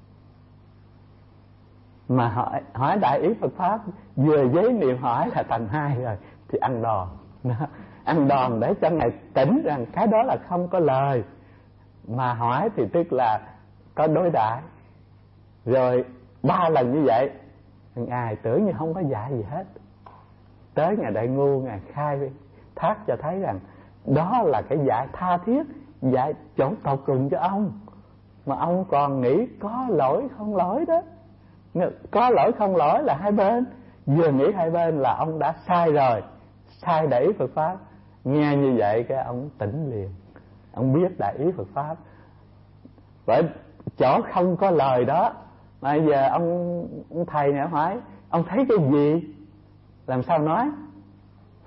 Speaker 1: Mà hỏi đại ý Phật pháp vừa giấy niệm hỏi là thành hai rồi, thì ăn đòn. Ăn đòn để cho Ngài tỉnh rằng cái đó là không có lời, mà hỏi thì tức là có đối đãi. Rồi 3 lần như vậy, Ngài tưởng như không có dạy gì hết. Tới Ngài Đại Ngu, Ngài khai thác cho thấy rằng đó là cái dạy tha thiết, dạy chỗ tột cùng cho ông, mà ông còn nghĩ có lỗi không lỗi đó. Có lỗi không lỗi là hai bên, vừa nghĩ hai bên là ông đã sai rồi, sai đại ý Phật pháp. Nghe như vậy cái ông tỉnh liền, ông biết đại ý Phật pháp. Bởi chỗ không có lời đó mà giờ ông thầy này hỏi: ông thấy cái gì? Làm sao nói?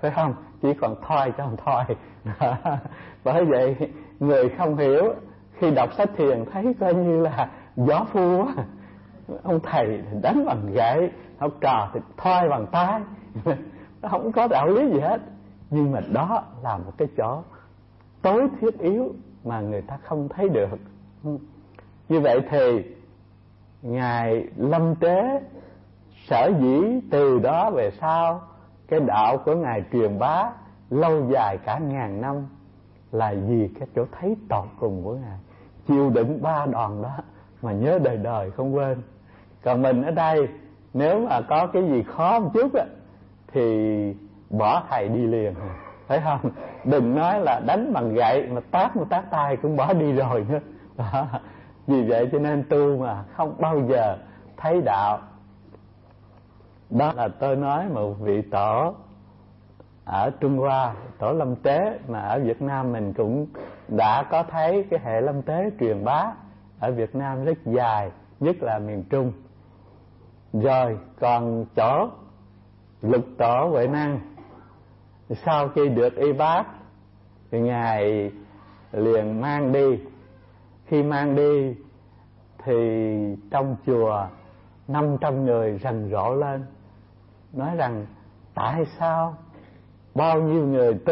Speaker 1: phải không? Chỉ còn thôi chứ không thôi. Bởi vậy người không hiểu khi đọc sách thiền thấy coi như là gió phu á. Ông thầy thì đánh bằng gậy, học trò thì thôi bằng tay. Nó không có đạo lý gì hết. Nhưng mà đó là một cái chỗ tối thiết yếu mà người ta không thấy được. Như vậy thì Ngài Lâm Tế sở dĩ từ đó về sau cái đạo của Ngài truyền bá lâu dài cả ngàn năm là vì cái chỗ thấy tột cùng của Ngài, chịu đựng 3 đòn đó mà nhớ đời đời không quên. Còn mình ở đây nếu mà có cái gì khó một chút á thì bỏ thầy đi liền, phải không? Đừng nói là đánh bằng gậy mà tát một tát tay cũng bỏ đi rồi nữa đó. Vì vậy cho nên tu mà không bao giờ thấy đạo. Đó là tôi nói một vị tổ ở Trung Hoa, tổ Lâm Tế, mà ở Việt Nam mình cũng đã có thấy cái hệ Lâm Tế truyền bá ở Việt Nam rất dài, nhất là miền Trung. Rồi còn chỗ Lục Tổ Huệ Năng, sau khi được y bác thì Ngài liền mang đi. Khi mang đi thì trong chùa 500 người rầm rộ lên, nói rằng tại sao bao nhiêu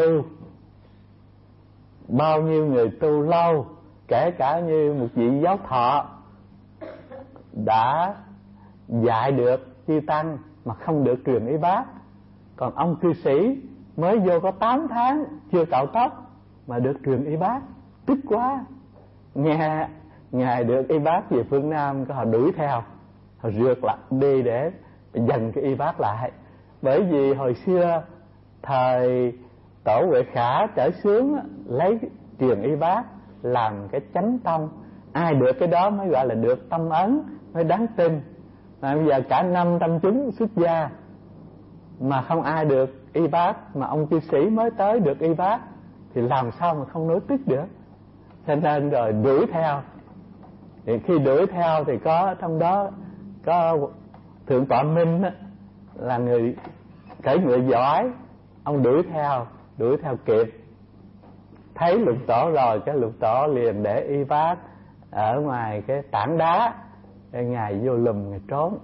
Speaker 1: người tu lâu, kể cả như một vị giáo thọ đã dạy được chư tăng mà không được truyền y bác, còn ông cư sĩ mới vô có 8 tháng chưa cạo tóc mà được truyền y bác. Tức quá. Nghe Ngài được y bác về phương Nam, họ đuổi theo, họ rượt lại đi để giành cái y bác lại. Bởi vì hồi xưa thời Tổ Huệ Khả trở xuống lấy truyền y bác làm cái chánh tông, ai được cái đó mới gọi là được tâm ấn, mới đáng tin. Mà bây giờ cả 500 chúng xuất gia mà không ai được y bác, mà ông cư sĩ mới tới được y bác thì làm sao mà không nối tiếp được. Cho nên rồi đuổi theo. Thì khi đuổi theo thì có trong đó có Thượng tọa Minh á, là người cưỡi ngựa giỏi. Ông đuổi theo kịp, thấy Lục Tổ rồi, cái Lục Tổ liền để y bác ở ngoài cái tảng đá để Ngài vô lùm Ngài trốn.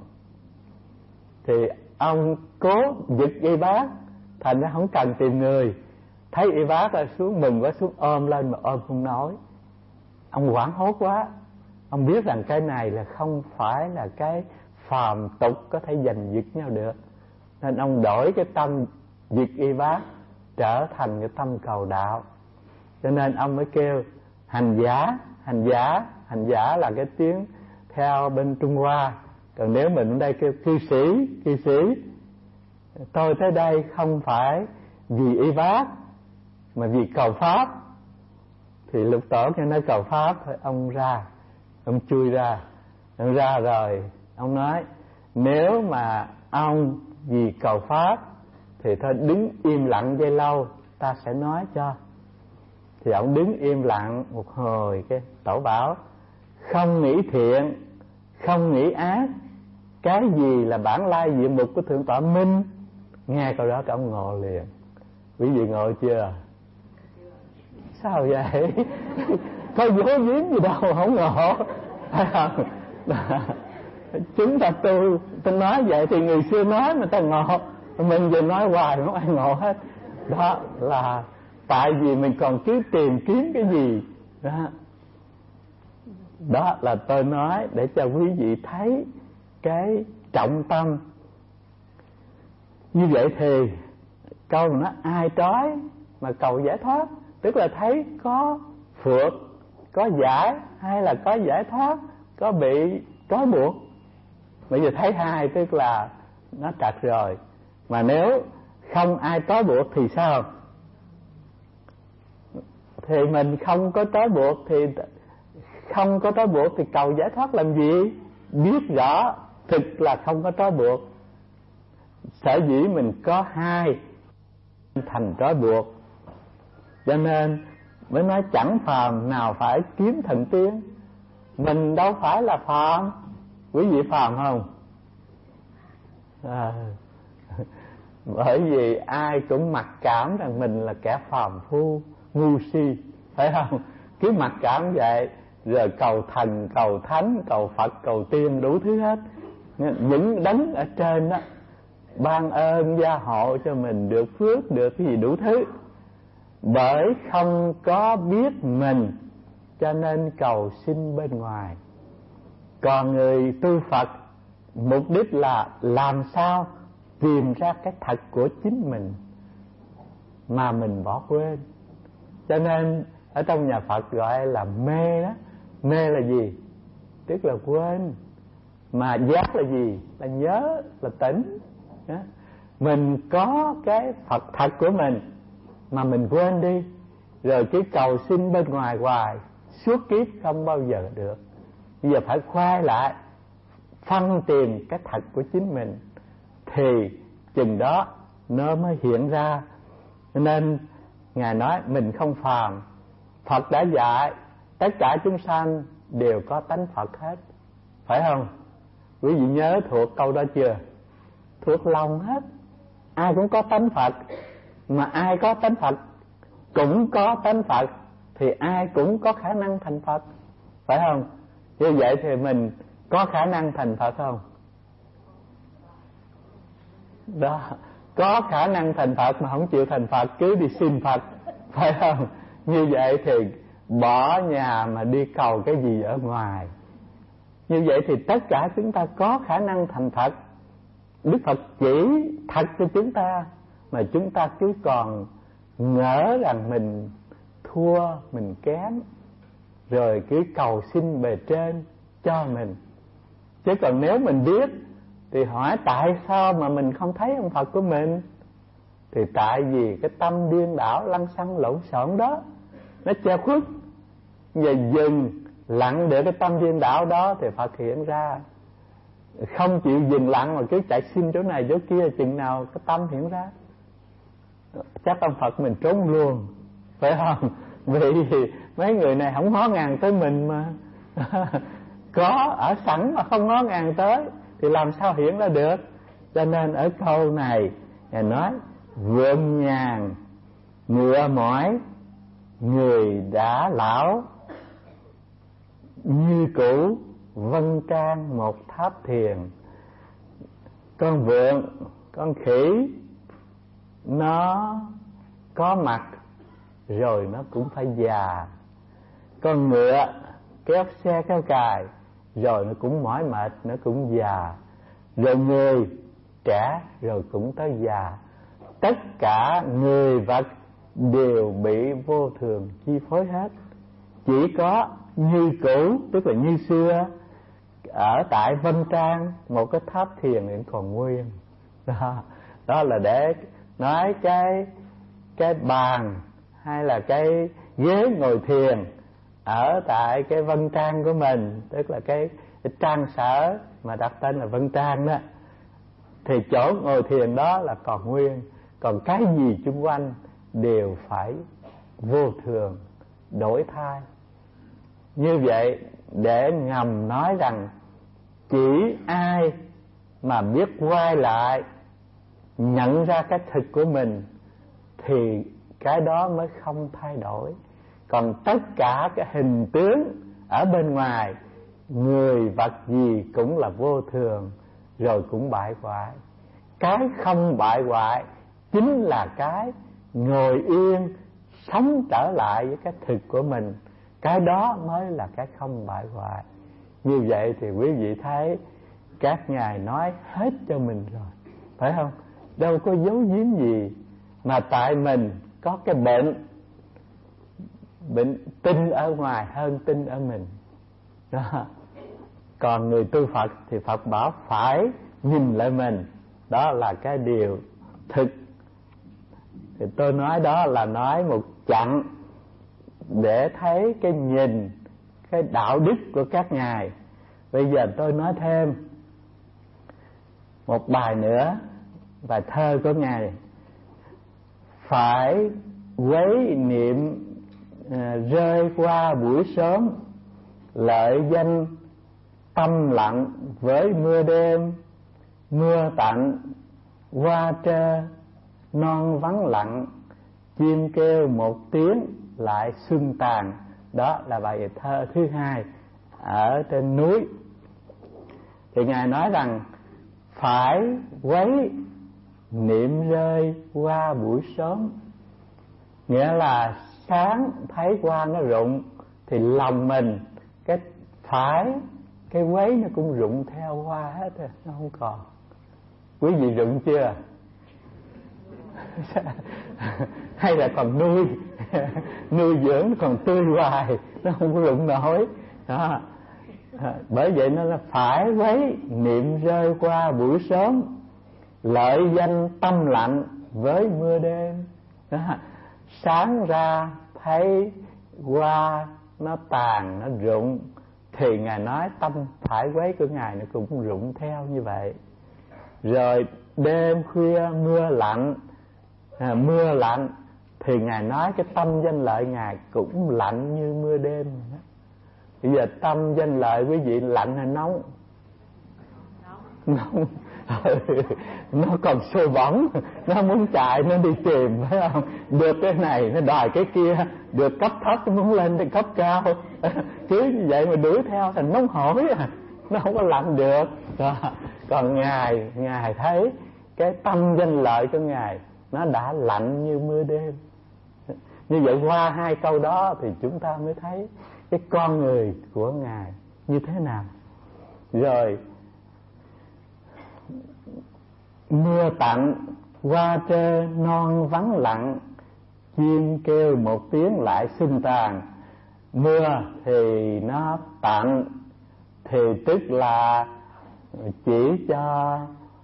Speaker 1: Thì ông cố giật y bác, thành ra không cần tìm người. Thấy y bác rồi xuống mừng quá, xuống ôm lên mà ôm không nói. Ông hoảng hốt quá. Ông biết rằng cái này là không phải là cái phàm tục có thể giành giật nhau được, nên ông đổi cái tâm giật y bác trở thành cái tâm cầu đạo. Cho nên ông mới kêu hành giả là cái tiếng theo bên Trung Hoa. Còn nếu mình ở đây kêu cư sĩ. Tôi tới đây không phải vì y bác mà vì cầu pháp. Thì Lục Tổ nghe nói cầu pháp thôi, ông chui ra. Ông ra rồi ông nói nếu mà ông vì cầu pháp thì thôi đứng im lặng giây lâu, ta sẽ nói cho. Thì ông đứng im lặng một hồi, cái Tổ bảo không nghĩ thiện, không nghĩ ác, cái gì là bản lai diện mục của Thượng tọa Minh. Nghe câu đó cái ông ngộ liền. Quý vị ngộ chưa? Sao vậy? Có dấu giếm gì đâu không ngộ. Chúng ta tôi nói vậy thì người xưa nói mà ta ngộ, mình giờ nói hoài không ai ngộ hết. Đó là tại vì mình còn cứ tìm kiếm cái gì đó. Đó là tôi nói để cho quý vị thấy cái trọng tâm. Như vậy thì câu nó ai trói mà cầu giải thoát, tức là thấy có phượt, có giải, hay là có giải thoát, có bị trói buộc. Bây giờ thấy hai tức là nó trật rồi. Mà nếu không ai trói buộc thì sao? Thì mình không có trói buộc, thì cầu giải thoát làm gì? Biết rõ thực là không có trói buộc. Sở dĩ mình có hai thành trói buộc, cho nên mới nói chẳng phàm nào phải kiếm thần tiên. Mình đâu phải là phàm. Quý vị phàm không? Bởi vì ai cũng mặc cảm rằng mình là kẻ phàm phu, ngu si, phải không? Cứ mặc cảm vậy, rồi cầu thần, cầu thánh, cầu Phật, cầu tiên, đủ thứ hết. Những đấng ở trên đó ban ơn gia hộ cho mình được phước, được cái gì đủ thứ. Bởi không có biết mình cho nên cầu xin bên ngoài. Còn người tu Phật mục đích là làm sao tìm ra cái thật của chính mình mà mình bỏ quên. Cho nên ở trong nhà Phật gọi là mê đó. Mê là gì? Tức là quên. Mà giác là gì? Là nhớ, là tỉnh. Mình có cái Phật thật của mình mà mình quên đi, rồi cứ cầu xin bên ngoài hoài, suốt kiếp không bao giờ được. Bây giờ phải quay lại phân tìm cái thật của chính mình, thì chừng đó nó mới hiện ra. Nên Ngài nói mình không phàm. Phật đã dạy tất cả chúng sanh đều có tánh Phật hết, phải không? Quý vị nhớ thuộc câu đó chưa? Thuộc lòng hết. Ai cũng có tánh Phật. Mà ai có tánh Phật cũng có tánh Phật, thì ai cũng có khả năng thành Phật, phải không? Như vậy thì mình có khả năng thành Phật không? Đó, có khả năng thành Phật mà không chịu thành Phật, cứ đi xin Phật, phải không? Như vậy thì bỏ nhà mà đi cầu cái gì ở ngoài. Như vậy thì tất cả chúng ta có khả năng thành Phật. Đức Phật chỉ thật cho chúng ta, mà chúng ta cứ còn ngỡ rằng mình thua, mình kém, rồi cứ cầu xin bề trên cho mình. Chứ còn nếu mình biết thì hỏi tại sao mà mình không thấy ông Phật của mình? Thì tại vì cái tâm điên đảo lăng xăng lộn xộn đó nó che khuất. Và dừng lặng để cái tâm điên đảo đó thì Phật hiện ra. Không chịu dừng lặng mà cứ chạy xin chỗ này chỗ kia, chừng nào cái tâm hiện ra chắc ông Phật mình trốn luôn, phải không? Vì mấy người này không ngó ngàng tới mình mà. Có ở sẵn mà không ngó ngàng tới thì làm sao hiện ra được? Cho nên ở câu này Ngài nói vượng nhàn ngựa mỏi, người đã lão như cũ vân trang một tháp thiền. Con vượn, con khỉ nó có mặt rồi nó cũng phải già. Con ngựa kéo xe kéo cài rồi nó cũng mỏi mệt, nó cũng già. Rồi người trẻ rồi cũng tới già. Tất cả người vật đều bị vô thường chi phối hết. Chỉ có như cũ, tức là như xưa, ở tại Vân Trang một cái tháp thiền vẫn còn nguyên. Đó là để nói cái bàn hay là cái ghế ngồi thiền ở tại cái Vân Trang của mình, tức là cái trang sở mà đặt tên là Vân Trang đó, thì chỗ ngồi thiền đó là còn nguyên. Còn cái gì xung quanh đều phải vô thường, đổi thay. Như vậy để ngầm nói rằng chỉ ai mà biết quay lại nhận ra cái thực của mình thì cái đó mới không thay đổi. Còn tất cả cái hình tướng ở bên ngoài, người vật gì cũng là vô thường, rồi cũng bại hoại. Cái không bại hoại chính là cái ngồi yên, sống trở lại với cái thực của mình. Cái đó mới là cái không bại hoại. Như vậy thì quý vị thấy các ngài nói hết cho mình rồi, phải không? Đâu có giấu giếm gì. Mà tại mình có cái bệnh tin ở ngoài hơn tin ở mình đó. Còn người tu Phật thì Phật bảo phải nhìn lại mình. Đó là cái điều thực. Thì tôi nói đó là nói một chặng để thấy cái nhìn, cái đạo đức của các ngài. Bây giờ tôi nói thêm một bài nữa, bài thơ của ngài. Phải quấy niệm rơi qua buổi sớm, lợi danh tâm lặng với mưa đêm. Mưa tạnh hoa trơ non vắng lặng, chim kêu một tiếng lại xuân tàn. Đó là bài thơ thứ hai ở trên núi. Thì Ngài nói rằng phải quấy niệm rơi qua buổi sớm, nghĩa là sáng thấy hoa nó rụng thì lòng mình cái quấy nó cũng rụng theo hoa hết rồi, nó không còn. Quý vị rụng chưa? Hay là còn nuôi dưỡng còn tươi hoài, nó không có rụng nổi đó. Bởi vậy nó là phải quấy niệm rơi qua buổi sớm, lợi danh tâm lạnh với mưa đêm đó. Sáng ra thấy hoa nó tàn, nó rụng thì Ngài nói tâm phải quấy của Ngài nó cũng rụng theo như vậy. Rồi đêm khuya mưa lạnh thì Ngài nói cái tâm danh lợi Ngài cũng lạnh như mưa đêm. Bây giờ tâm danh lợi quý vị lạnh hay nóng? Nóng. Nó còn sôi bỏng, nó muốn chạy, nó đi tìm, phải không? Được cái này nó đòi cái kia, được cấp thấp nó muốn lên đến cấp cao. Cứ như vậy mà đuổi theo thành nóng hổi, nó không có lạnh được. Còn Ngài thấy cái tâm danh lợi của Ngài nó đã lạnh như mưa đêm. Như vậy qua hai câu đó thì chúng ta mới thấy cái con người của Ngài như thế nào. Rồi mưa tạnh hoa trơ non vắng lặng, chim kêu một tiếng lại xuân tàn. Mưa thì nó tạnh thì tức là chỉ cho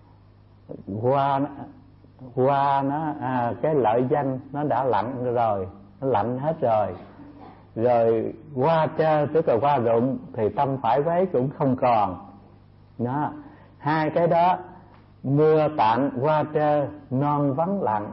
Speaker 1: hoa nó cái lợi danh nó đã lạnh rồi, nó lạnh hết rồi. Rồi hoa trơ tức là hoa rụng thì tâm phải quấy cũng không còn. Đó, hai cái đó, mưa tạnh hoa trơ non vắng lặng.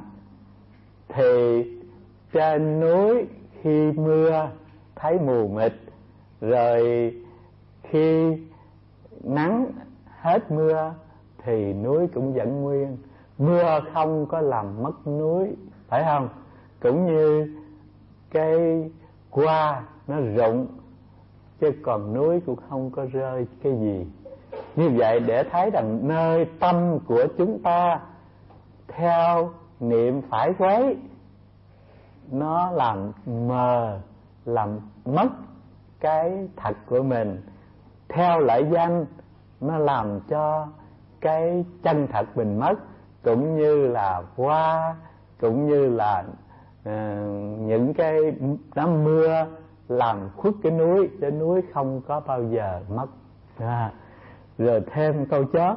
Speaker 1: Thì trên núi khi mưa thấy mù mịt, rồi khi nắng hết mưa thì núi cũng vẫn nguyên. Mưa không có làm mất núi, phải không? Cũng như cái hoa nó rụng chứ còn núi cũng không có rơi cái gì. Như vậy để thấy rằng nơi tâm của chúng ta theo niệm phải quấy, nó làm mờ, làm mất cái thật của mình. Theo lợi danh nó làm cho cái chân thật mình mất. Cũng như là hoa, cũng như là những cái đám mưa làm khuất cái núi, cái núi không có bao giờ mất. Rồi thêm câu chót,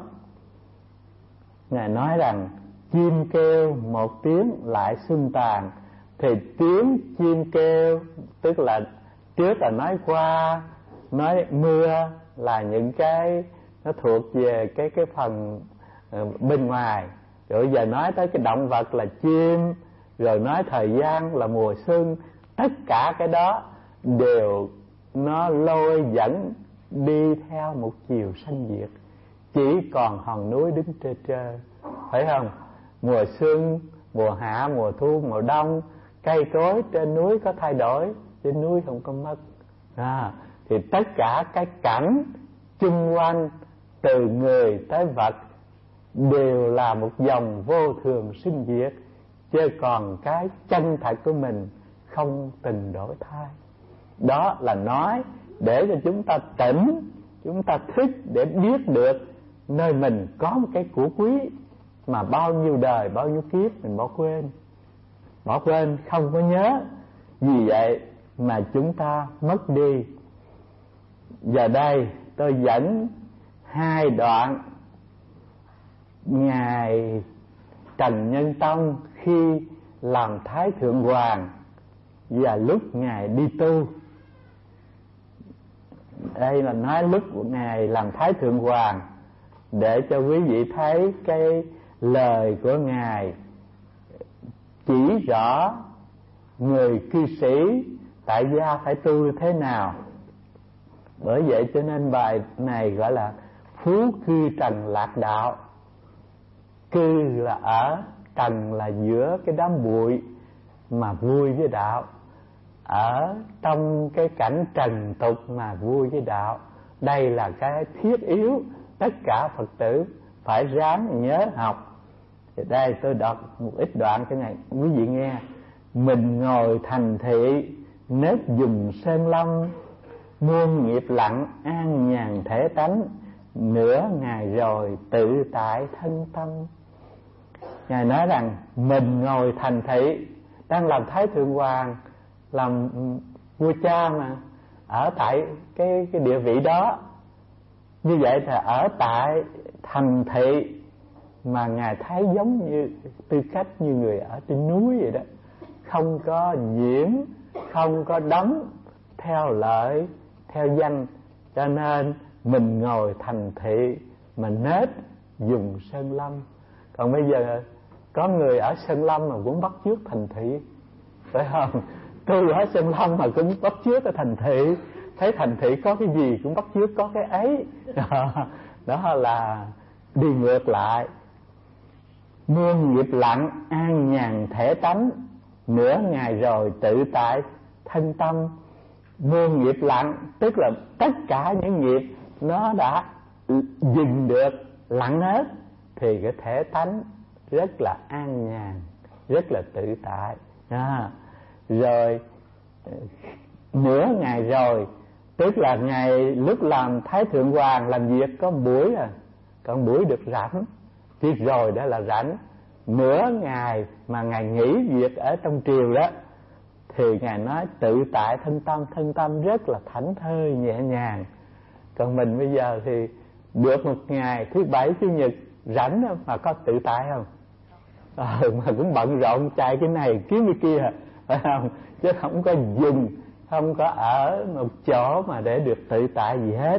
Speaker 1: Ngài nói rằng chim kêu một tiếng lại xuân tàn. Thì tiếng chim kêu tức là trước là nói hoa, nói mưa là những cái nó thuộc về cái phần bên ngoài. Rồi giờ nói tới cái động vật là chim, rồi nói thời gian là mùa xuân. Tất cả cái đó đều nó lôi dẫn đi theo một chiều sanh diệt. Chỉ còn hòn núi đứng trơ trơ, phải không? Mùa xuân, mùa hạ, mùa thu, mùa đông, cây cối trên núi có thay đổi, trên núi không có mất. Thì tất cả cái cảnh chung quanh từ người tới vật đều là một dòng vô thường sinh diệt, chứ còn cái chân thật của mình không từng đổi thay. Đó là nói để cho chúng ta tỉnh, chúng ta thức để biết được nơi mình có một cái của quý mà bao nhiêu đời, bao nhiêu kiếp mình bỏ quên, không có nhớ. Vì vậy mà chúng ta mất đi. Giờ đây tôi dẫn hai đoạn Ngài Trần Nhân Tông khi làm Thái Thượng Hoàng và lúc Ngài đi tu. Đây là nói lúc của Ngài làm Thái Thượng Hoàng, để cho quý vị thấy cái lời của Ngài chỉ rõ người cư sĩ tại gia phải tu thế nào. Bởi vậy cho nên bài này gọi là Phú Cư Trần Lạc Đạo. Cư là ở trần là giữa cái đám bụi mà vui với đạo, ở trong cái cảnh trần tục mà vui với đạo. Đây là cái thiết yếu tất cả Phật tử phải ráng nhớ học. Thì đây tôi đọc một ít đoạn cái này quý vị nghe. Mình ngồi thành thị nết dùng sơn lâm, muôn nghiệp lặng an nhàn thể tánh, nửa ngày rồi tự tại thân tâm. Ngài nói rằng mình ngồi thành thị, đang làm Thái Thượng Hoàng, làm vua cha mà, ở tại cái địa vị đó. Như vậy thì ở tại thành thị mà Ngài thấy giống như tư cách như người ở trên núi vậy đó, không có nhiễm, không có đắm theo lợi, theo danh. Cho nên mình ngồi thành thị mà nết dùng sơn lâm. Còn bây giờ có người ở sơn lâm mà cũng bắt chước thành thị, phải không? Tôi ở sơn lâm mà cũng bắt chước ở thành thị, thấy thành thị có cái gì cũng bắt chước có cái ấy. Đó là đi ngược lại. Muôn nghiệp lặng an nhàn thể tánh, nửa ngày rồi tự tại thân tâm. Muôn nghiệp lặng tức là tất cả những nghiệp nó đã dừng được, lặng hết, thì cái thể tánh rất là an nhàn, rất là tự tại. Rồi nửa ngày rồi tức là ngày lúc làm Thái Thượng Hoàng làm việc có buổi à, còn buổi được rảnh, việc rồi đó là rảnh. Nửa ngày mà Ngài nghỉ việc ở trong triều đó thì Ngài nói tự tại thân tâm rất là thảnh thơi nhẹ nhàng. Còn mình bây giờ thì được một ngày thứ bảy chủ nhật rảnh mà có tự tại không? Mà cũng bận rộn chạy cái này kiếm cái kia, phải không? Chứ không có dừng, không có ở một chỗ mà để được tự tại gì hết.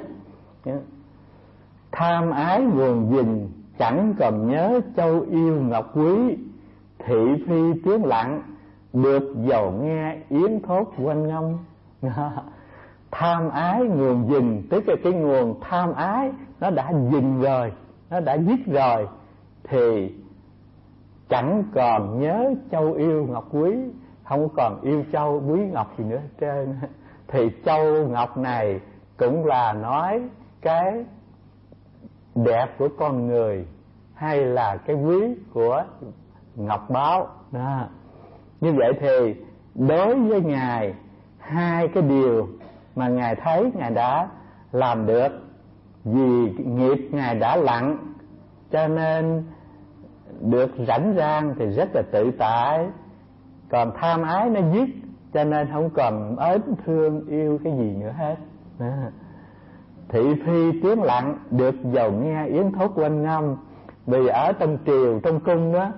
Speaker 1: Tham ái nguồn dình chẳng còn nhớ châu yêu ngọc quý, thị phi tiếng lặng được dầu nghe yến thốt quanh ngâm. Tham ái nguồn dình tức là cái nguồn tham ái nó đã dừng rồi, nó đã dứt rồi, thì chẳng còn nhớ châu yêu ngọc quý, không còn yêu châu quý ngọc gì nữa hết trơn. Thì châu ngọc này cũng là nói cái đẹp của con người, hay là cái quý của ngọc báu đó. Như vậy thì đối với Ngài, hai cái điều mà Ngài thấy Ngài đã làm được, vì nghiệp Ngài đã lặng cho nên được rảnh rang thì rất là tự tại. Còn tham ái nó dứt cho nên không còn ớn thương yêu cái gì nữa hết. Thị phi tiếng lặng được dầu nghe yến thốt quanh ngâm. Vì ở trong triều trong cung đó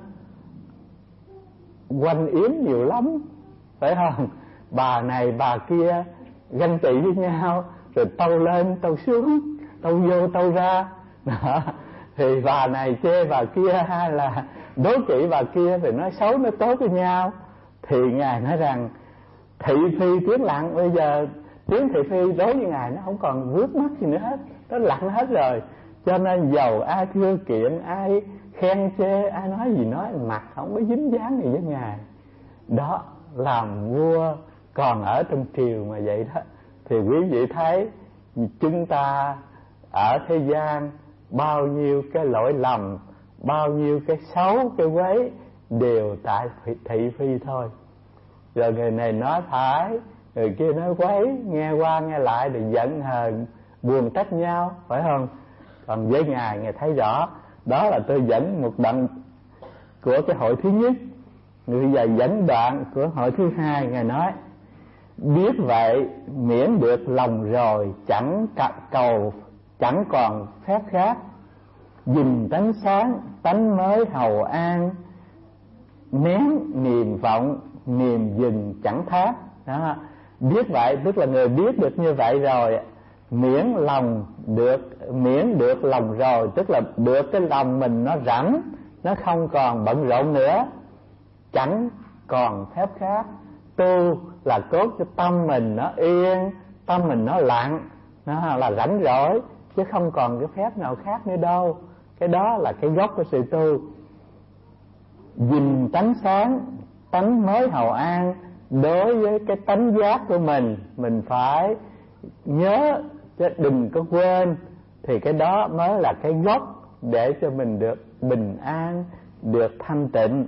Speaker 1: quanh yến nhiều lắm, phải không? Bà này bà kia ganh tị với nhau, rồi tâu lên tâu xuống, tâu vô tâu ra đó. Thì bà này chê bà kia, hay là đố kỵ bà kia, rồi nói xấu nói tốt với nhau. Thì Ngài nói rằng thị phi tiếng lặng. Bây giờ tiếng thị phi đối với Ngài nó không còn vướng mắc gì nữa hết, nó lặng hết rồi. Cho nên dầu ai thưa kiện, ai khen chê, ai nói gì nói, mặt không có dính dáng gì với Ngài. Đó, làm vua còn ở trong triều mà vậy đó. Thì quý vị thấy chúng ta ở thế gian bao nhiêu cái lỗi lầm, bao nhiêu cái xấu, cái quấy đều tại thị phi thôi. Rồi người này nói phải, người kia nói quấy, nghe qua nghe lại thì giận hờn, buồn trách nhau, phải không? Còn với Ngài thấy rõ. Đó là tôi dẫn một đoạn của cái hội thứ nhất. Bây giờ dẫn đoạn của hội thứ hai. Ngài nói biết vậy miễn được lòng rồi, chẳng cầu chẳng còn phép khác, dình tánh sáng tánh mới hầu an, nén niềm vọng niềm dình chẳng thác. Đó, biết vậy tức là người biết được như vậy rồi, miễn được lòng rồi, tức là được cái lòng mình nó rảnh, nó không còn bận rộn nữa, chẳng còn phép khác. Tu là cốt cho tâm mình nó yên, tâm mình nó lặng, nó là rảnh rỗi, chứ không còn cái phép nào khác nữa đâu. Cái đó là cái gốc của sự tu. Dình tánh sáng, tánh mới hầu an. Đối với cái tánh giác của mình phải nhớ chứ đừng có quên. Thì cái đó mới là cái gốc để cho mình được bình an, được thanh tịnh.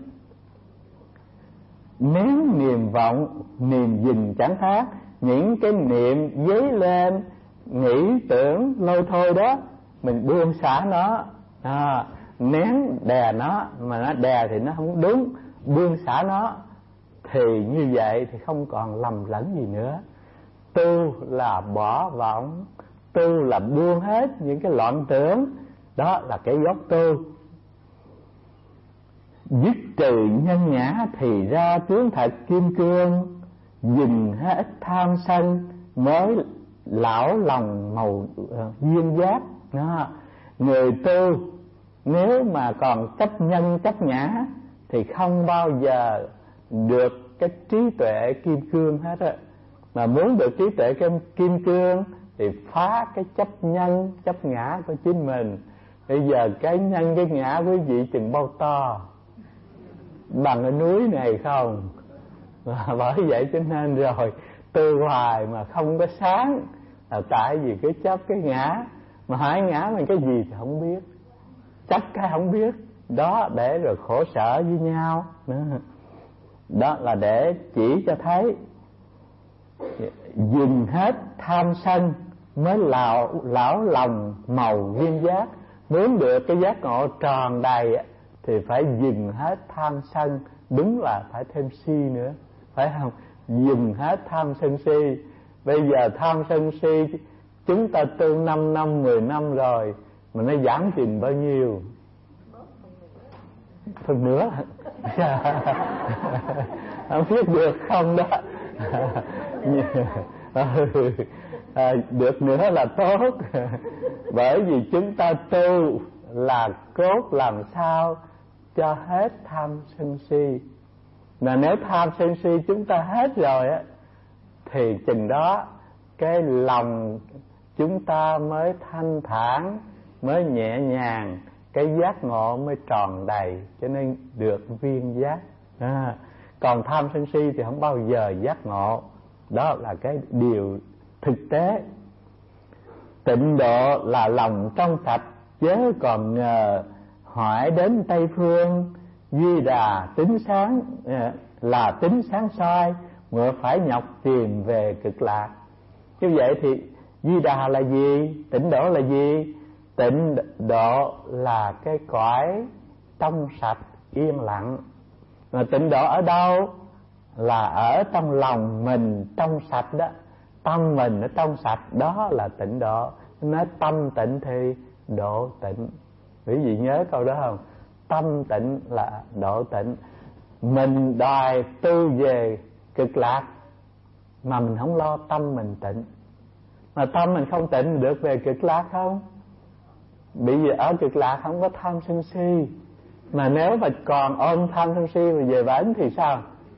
Speaker 1: Nếu niềm vọng, niềm dình chẳng thác, những cái niệm dấy lên, nghĩ tưởng lôi thôi đó, mình buông xả nó, nén đè nó, mà nó đè thì nó không đúng, buông xả nó, thì như vậy thì không còn lầm lẫn gì nữa. Tu là bỏ vọng, tu là buông hết những cái loạn tưởng, đó là cái gốc tu. Dứt trừ nhân ngã thì ra tướng thật kim cương, dừng hết tham sân mới lão lòng màu duyên giác. Người tu nếu mà còn chấp nhân chấp ngã thì không bao giờ được cái trí tuệ kim cương hết á. Mà muốn được trí tuệ kim cương thì phá cái chấp nhân chấp ngã của chính mình. Bây giờ cái nhân cái ngã quý vị chừng bao to, bằng cái núi này không. Bởi vậy cho nên rồi tu hoài mà không có sáng là tại vì cái chấp cái ngã. Mà hỏi ngã mình cái gì thì không biết, chấp cái không biết, đó để rồi khổ sở với nhau. Đó là để chỉ cho thấy dừng hết tham sân mới lão lòng màu viên giác. Muốn được cái giác ngộ tròn đầy thì phải dừng hết tham sân. Đúng là phải thêm si nữa, phải không? Dừng hết tham sân si. Bây giờ tham sân si chúng ta tu 5 năm 10 năm rồi mà nó giảm chừng bao nhiêu? Phần nữa. Không biết được không đó. Được nữa là tốt. Bởi vì chúng ta tu là cốt làm sao cho hết tham sân si. Mà nếu tham sân si chúng ta hết rồi á thì chừng đó cái lòng chúng ta mới thanh thản, mới nhẹ nhàng, cái giác ngộ mới tròn đầy, cho nên được viên giác. Còn tham sân si thì không bao giờ giác ngộ. Đó là cái điều thực tế. Tịnh độ là lòng trong sạch, chớ còn ngờ hỏi đến Tây Phương. Di Đà tính sáng là tính sáng soi, ngựa phải nhọc tìm về cực lạc. Như vậy thì Di Đà là gì? Tịnh độ là gì? Tịnh độ là cái cõi trong sạch yên lặng. Mà tịnh độ ở đâu? Là ở trong lòng mình trong sạch đó. Tâm mình ở trong sạch, đó là tịnh độ. Nói tâm tịnh thì độ tịnh. Quý vị nhớ câu đó không? Tâm tịnh là độ tịnh. Mình đòi tu về cực lạc mà mình không lo tâm mình tịnh. Mà tâm mình không tịnh được về cực lạc không? Bởi vì ở cực lạc không có tham sân si. Mà nếu mà còn ôm tham sân si mà về bển thì sao?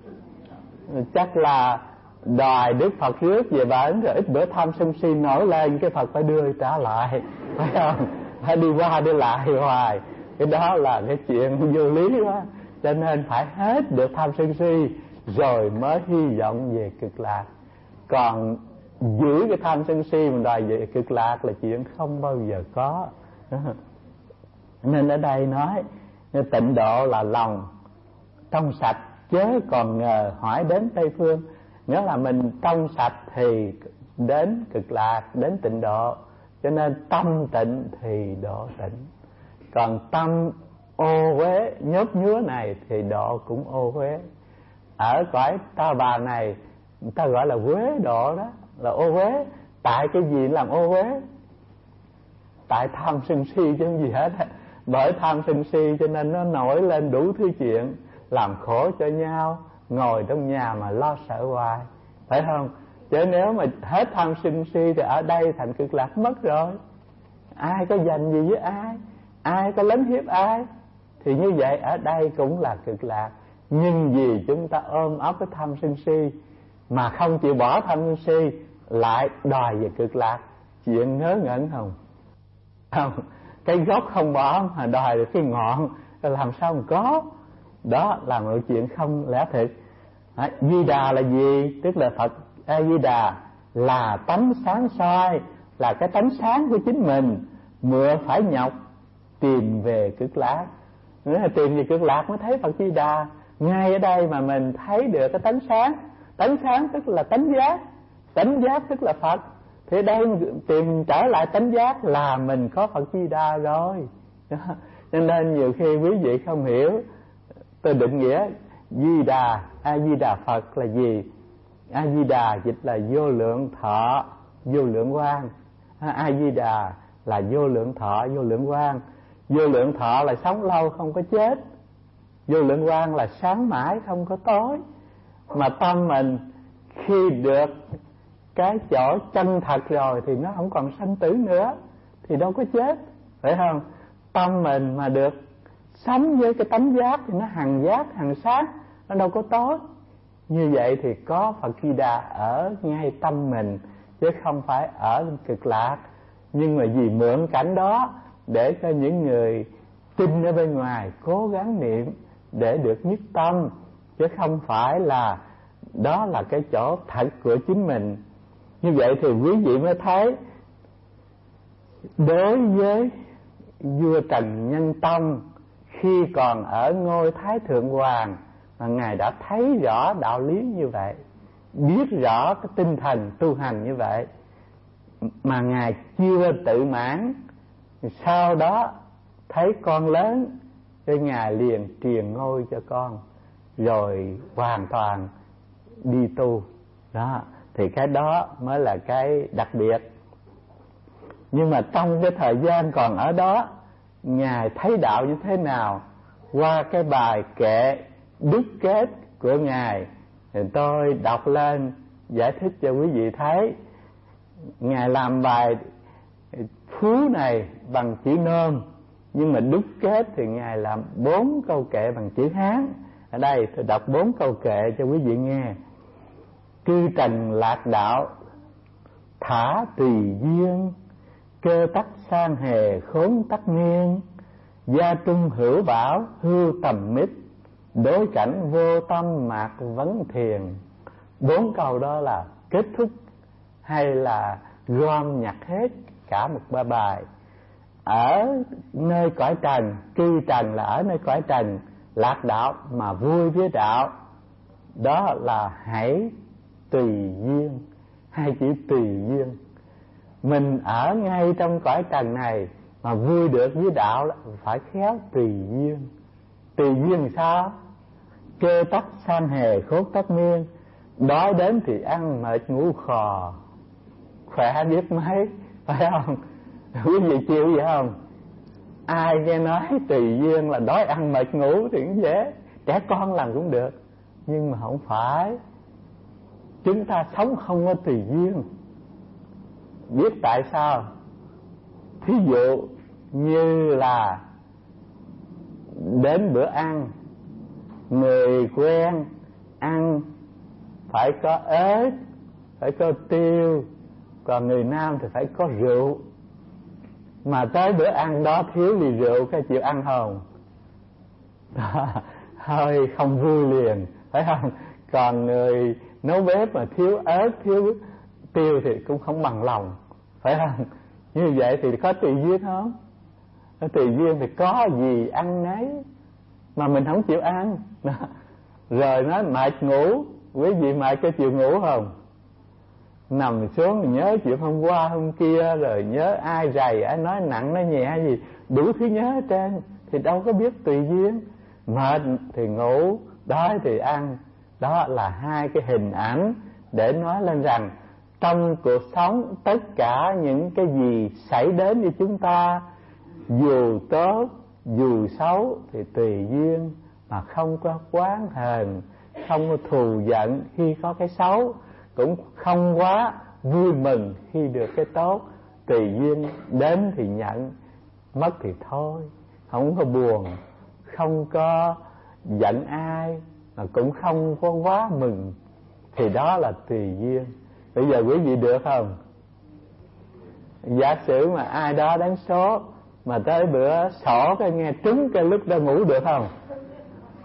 Speaker 1: Chắc là đòi Đức Phật rước về bển, rồi ít bữa tham sân si nổi lên, cái Phật phải đưa trả lại, phải không? Phải đi qua đi lại hoài. Cái đó là cái chuyện vô lý quá. Cho nên phải hết được tham sân si rồi mới hy vọng về cực lạc. Còn giữ cái tham sân si mình đòi về cực lạc là chuyện không bao giờ có. Nên ở đây nói tịnh độ là lòng trong sạch, chớ còn ngờ hỏi đến Tây Phương. Nghĩa là mình trong sạch thì đến cực lạc, đến tịnh độ. Cho nên tâm tịnh thì độ tịnh. Còn tâm ô uế nhớp nhúa này thì độ cũng ô uế. Ở cõi Ta Bà này người ta gọi là uế độ đó, là ô uế. Tại cái gì làm ô uế? Tại tham sân si chứ không gì hết. Bởi tham sân si cho nên nó nổi lên đủ thứ chuyện, làm khổ cho nhau, ngồi trong nhà mà lo sợ hoài, phải không? Chứ nếu mà hết tham sân si thì ở đây thành cực lạc mất rồi. Ai có giành gì với ai, ai có lấn hiếp ai, thì như vậy ở đây cũng là cực lạc. Nhưng vì chúng ta ôm ấp cái tham sân si mà không chịu bỏ tham sân si, lại đòi về cực lạc, chuyện ngớ ngẩn không? Không, cái gốc không bỏ mà đòi được cái ngọn, làm sao mà có? Đó là một chuyện không lẽ thực. Di Đà là gì? Tức là Phật A Di Đà là tánh sáng soi, là cái tánh sáng của chính mình, mượn phải nhọc tìm về Cực Lạc. Nghĩa là tìm về Cực Lạc mới thấy Phật Di Đà. Ngay ở đây mà mình thấy được cái tánh sáng. Tánh sáng tức là tánh giác, tánh giác tức là Phật. Thì đây tìm trở lại tánh giác là mình có Phật Di Đà rồi. Cho nên nhiều khi quý vị không hiểu tôi định nghĩa Di Đà, A Di Đà Phật là gì. A Di Đà dịch là vô lượng thọ, vô lượng quang. A Di Đà là vô lượng thọ, vô lượng quang. Vô lượng thọ là sống lâu không có chết, vô lượng quang là sáng mãi không có tối. Mà tâm mình khi được cái chỗ chân thật rồi thì nó không còn sanh tử nữa, thì đâu có chết, phải không? Tâm mình mà được sống với cái tánh giác thì nó hằng giác, hằng sáng, nó đâu có tối. Như vậy thì có Phật Di Đà ở ngay tâm mình, chứ không phải ở Cực Lạc. Nhưng mà vì mượn cảnh đó để cho những người tin ở bên ngoài cố gắng niệm để được nhất tâm, chứ không phải là đó là cái chỗ thật của chính mình. Như vậy thì quý vị mới thấy đối với vua Trần Nhân Tông khi còn ở ngôi Thái Thượng Hoàng mà Ngài đã thấy rõ đạo lý như vậy, biết rõ cái tinh thần tu hành như vậy, mà Ngài chưa tự mãn. Sau đó thấy con lớn thì Ngài liền truyền ngôi cho con, rồi hoàn toàn đi tu. Đó, thì cái đó mới là cái đặc biệt. Nhưng mà trong cái thời gian còn ở đó, Ngài thấy đạo như thế nào? Qua cái bài kệ đúc kết của Ngài thì tôi đọc lên giải thích cho quý vị thấy. Ngài làm bài phú này bằng chữ Nôm, nhưng mà đúc kết thì Ngài làm 4 câu kệ bằng chữ Hán. Ở đây tôi đọc 4 câu kệ cho quý vị nghe. Cư trần lạc đạo thả tùy duyên, cơ tắc sang hề khốn tắc niên, gia trung hữu bảo hưu tầm mít, đối cảnh vô tâm mạc vấn thiền. 4 câu đó là kết thúc hay là gom nhặt hết cả một bài. Ở nơi cõi trần, cư trần là ở nơi cõi trần, lạc đạo mà vui với đạo, đó là hãy tùy duyên. 2 chữ tùy duyên. Mình ở ngay trong cõi trần này mà vui được với đạo phải khéo tùy duyên. Tùy duyên sao? Cơ tắc san hề khốt tất niên, đói đến thì ăn mệt ngủ khò, khỏe biết mấy, phải không? Quý vị chịu vậy không? Ai nghe nói tùy duyên là đói ăn mệt ngủ thì cũng dễ, trẻ con làm cũng được. Nhưng mà không phải. Chúng ta sống không có tùy duyên. Biết tại sao? Thí dụ như là đến bữa ăn, người quen ăn phải có ớt, phải có tiêu, còn người nam thì phải có rượu. Mà tới bữa ăn đó thiếu ly rượu, cái chịu ăn không? Hơi không vui liền, phải không? Còn người nấu bếp mà thiếu ớt, thiếu tiêu thì cũng không bằng lòng, phải không? Như vậy thì có tùy duyên không? Tùy duyên thì có gì ăn nấy, mà mình không chịu ăn. Rồi nói mệt ngủ, quý vị mệt có chịu ngủ không? Nằm xuống thì nhớ chuyện hôm qua hôm kia, rồi nhớ ai rầy, ai nói nặng nói nhẹ gì, đủ thứ nhớ hết trơn, thì đâu có biết tùy duyên. Mệt thì ngủ, đói thì ăn. Đó là 2 cái hình ảnh để nói lên rằng trong cuộc sống tất cả những cái gì xảy đến với chúng ta, dù tốt dù xấu thì tùy duyên, mà không có oán hờn, không có thù giận khi có cái xấu, cũng không quá vui mừng khi được cái tốt. Tùy duyên, đến thì nhận, mất thì thôi, không có buồn, không có giận ai, mà cũng không có quá mừng, thì đó là tùy duyên. Bây giờ quý vị được không? Giả sử mà ai đó đánh số mà tới bữa sổ cái nghe trúng cái lúc ra ngủ được không?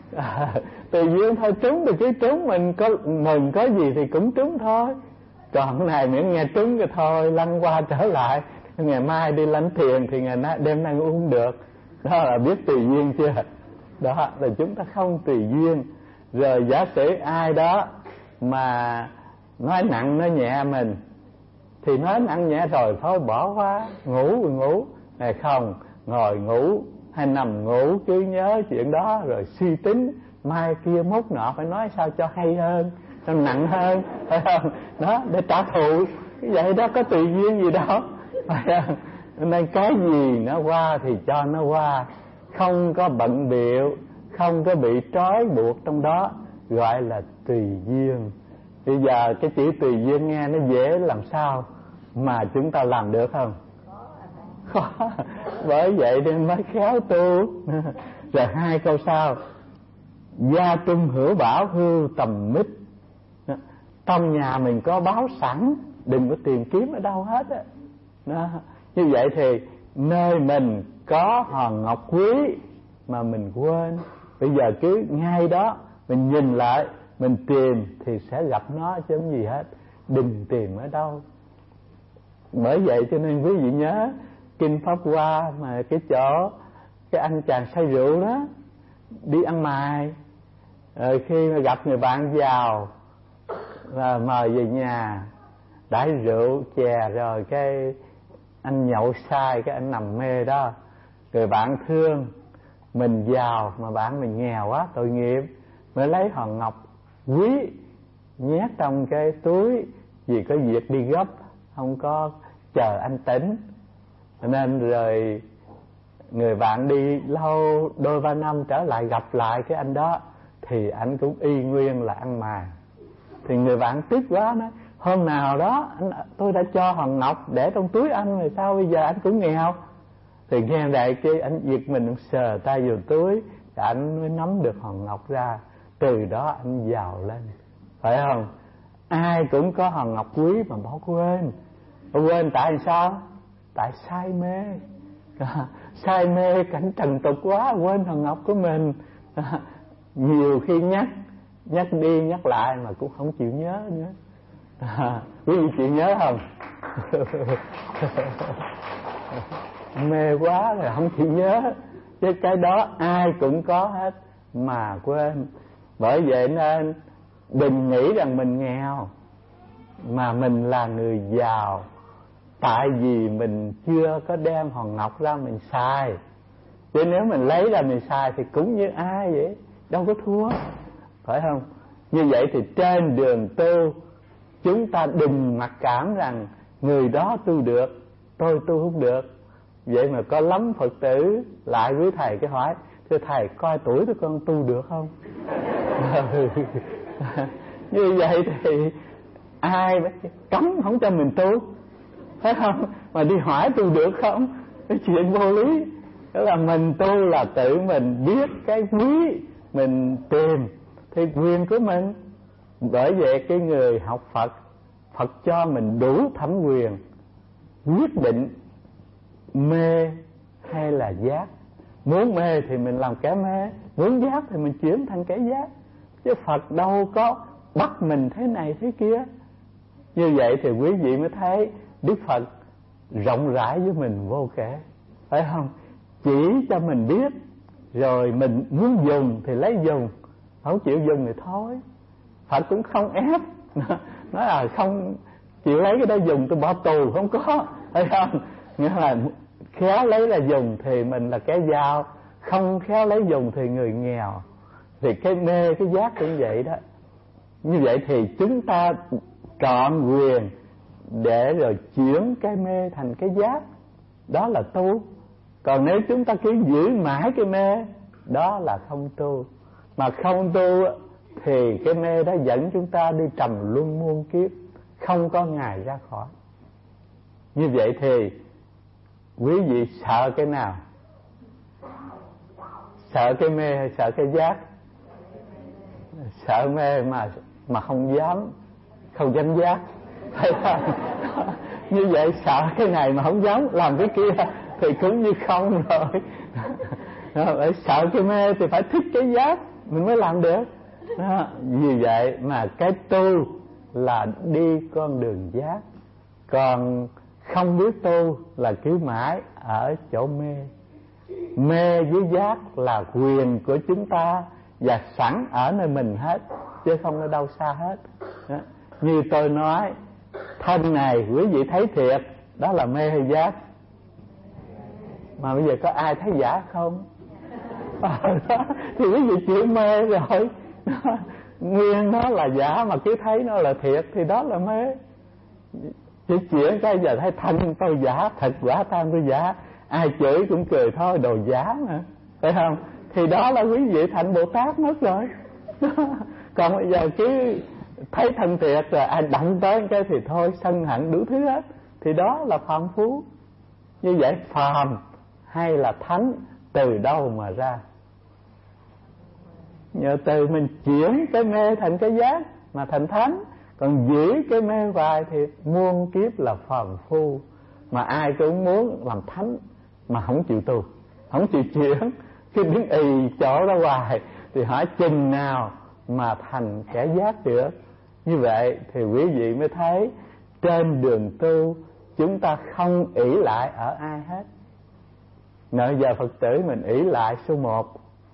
Speaker 1: Tùy duyên thôi, trúng thì cứ trúng, mình có mừng có gì thì cũng trúng thôi. Còn cái này miễn nghe trúng rồi thôi, lăn qua trở lại, ngày mai đi lãnh thiền thì ngày nay đêm nay uống được. Đó là biết tùy duyên chưa? Đó là chúng ta không tùy duyên. Rồi giả sử ai đó mà nói nặng nói nhẹ mình, thì nói nặng nhẹ rồi thôi bỏ qua, ngủ rồi ngủ. Này không, ngồi ngủ hay nằm ngủ cứ nhớ chuyện đó rồi suy tính mai kia mốt nọ phải nói sao cho hay hơn, cho nặng hơn, phải không? Đó, để trả thù. Vậy đó có tùy duyên gì đâu, phải không? Nên cái gì nó qua thì cho nó qua, không có bận bịu, không có bị trói buộc trong đó, gọi là tùy duyên. Bây giờ cái chữ tùy duyên nghe nó dễ làm sao mà chúng ta làm được không? Khó. Bởi vậy nên mới khéo tu. Rồi hai câu sau: gia trung hữu bảo hưu tầm mít. Trong nhà mình có báo sẵn, đừng có tìm kiếm ở đâu hết á. Như vậy thì nơi mình có hòn ngọc quý mà mình quên, bây giờ cứ ngay đó mình nhìn lại, mình tìm thì sẽ gặp nó chứ không gì hết, đừng tìm ở đâu. Bởi vậy cho nên quý vị nhớ Kinh Pháp Hoa mà cái chỗ cái anh chàng say rượu đó đi ăn mài, rồi khi mà gặp người bạn giàu và mời về nhà đãi rượu chè, rồi cái anh nhậu say, cái anh nằm mê đó. Người bạn thương mình giàu mà bạn mình nghèo quá, tội nghiệp, mới lấy hòn ngọc quý nhét trong cái túi, vì có việc đi gấp, không có chờ anh tỉnh. Nên rồi người bạn đi lâu đôi ba năm trở lại gặp lại cái anh đó, thì anh cũng y nguyên là ăn mài. Thì người bạn tiếc quá, nói hôm nào đó tôi đã cho hòn ngọc để trong túi anh, rồi sao bây giờ anh cũng nghèo. Thì nghe vậy cái anh giật mình, sờ tay vào túi, anh mới nắm được hòn ngọc ra. Từ đó anh giàu lên, phải không? Ai cũng có hòn ngọc quý mà bỏ quên. Quên tại sao? Tại say mê. Say mê cảnh trần tục quá, quên hòn ngọc của mình. Nhiều khi nhắc đi nhắc lại mà cũng không chịu nhớ nữa. Quý vị chịu nhớ không? Mê quá rồi không chịu nhớ. Chứ cái đó ai cũng có hết mà quên. Bởi vậy nên đừng nghĩ rằng mình nghèo mà mình là người giàu, tại vì mình chưa có đem hòn ngọc ra mình xài. Chứ nếu mình lấy ra mình xài thì cũng như ai vậy, đâu có thua, phải không? Như vậy thì trên đường tu, chúng ta đừng mặc cảm rằng người đó tu được, tôi tu không được. Vậy mà có lắm Phật tử lại với thầy cái hỏi: thưa thầy, coi tuổi tôi con tu được không? Như vậy thì ai cấm không cho mình tu, phải không? Mà đi hỏi tu được không? Cái chuyện vô lý. Đó là mình tu là tự mình biết cái quý, mình tìm thì quyền của mình. Bởi vậy cái người học Phật, Phật cho mình đủ thẩm quyền quyết định mê hay là giác. Muốn mê thì mình làm kẻ mê, muốn giác thì mình chuyển thành kẻ giác. Chứ Phật đâu có bắt mình thế này thế kia. Như vậy thì quý vị mới thấy Đức Phật rộng rãi với mình vô kể, phải không? Chỉ cho mình biết, rồi mình muốn dùng thì lấy dùng, không chịu dùng thì thôi. Phật cũng không ép, nói là không chịu lấy cái đó dùng tôi bỏ tù, không có, phải không? Nghĩa là khéo lấy là dùng thì mình là kẻ giàu, không khéo lấy dùng thì người nghèo. Thì cái mê cái giác cũng vậy đó. Như vậy thì chúng ta trọn quyền để rồi chuyển cái mê thành cái giác, đó là tu. Còn nếu chúng ta cứ giữ mãi cái mê, đó là không tu. Mà không tu thì cái mê đó dẫn chúng ta đi trầm luân muôn kiếp, không có ngày ra khỏi. Như vậy thì quý vị sợ cái nào? Sợ cái mê hay sợ cái giác? Sợ mê mà không dám giác, thấy không? Như vậy sợ cái này mà không dám làm cái kia thì cũng như không rồi. Sợ cái mê thì phải thích cái giác, mình mới làm được đó. Vì vậy mà cái tu là đi con đường giác, còn không biết tu là cứ mãi ở chỗ mê. Mê với giác là quyền của chúng ta và sẵn ở nơi mình hết, chứ không ở đâu xa hết đó. Như tôi nói, thân này quý vị thấy thiệt, đó là mê hay giác? Mà bây giờ có ai thấy giả không? Thì quý vị chịu mê rồi. Nguyên nó là giả mà cứ thấy nó là thiệt thì đó là mê. Chỉ chuyển cái giờ thấy thân tôi giả, thật quả tan tôi giả, ai chửi cũng cười thôi, đồ giả mà, phải không? Thì đó là quý vị thành Bồ Tát mất rồi. Còn bây giờ cứ thấy thân thiệt rồi ai động tới cái thì thôi sân hận đủ thứ hết, thì đó là phàm phu. Như vậy phàm hay là thánh từ đâu mà ra? Nhờ từ mình chuyển cái mê thành cái giác mà thành thánh. Còn giữ cái mê hoài thì muôn kiếp là phàm phu. Mà ai cũng muốn làm thánh mà không chịu tu, không chịu chuyển, cứ đứng ì chỗ đó hoài, thì hỏi chừng nào mà thành kẻ giác được. Như vậy thì quý vị mới thấy trên đường tu chúng ta không ỷ lại ở ai hết. Nợ giờ Phật tử mình ỷ lại số 1.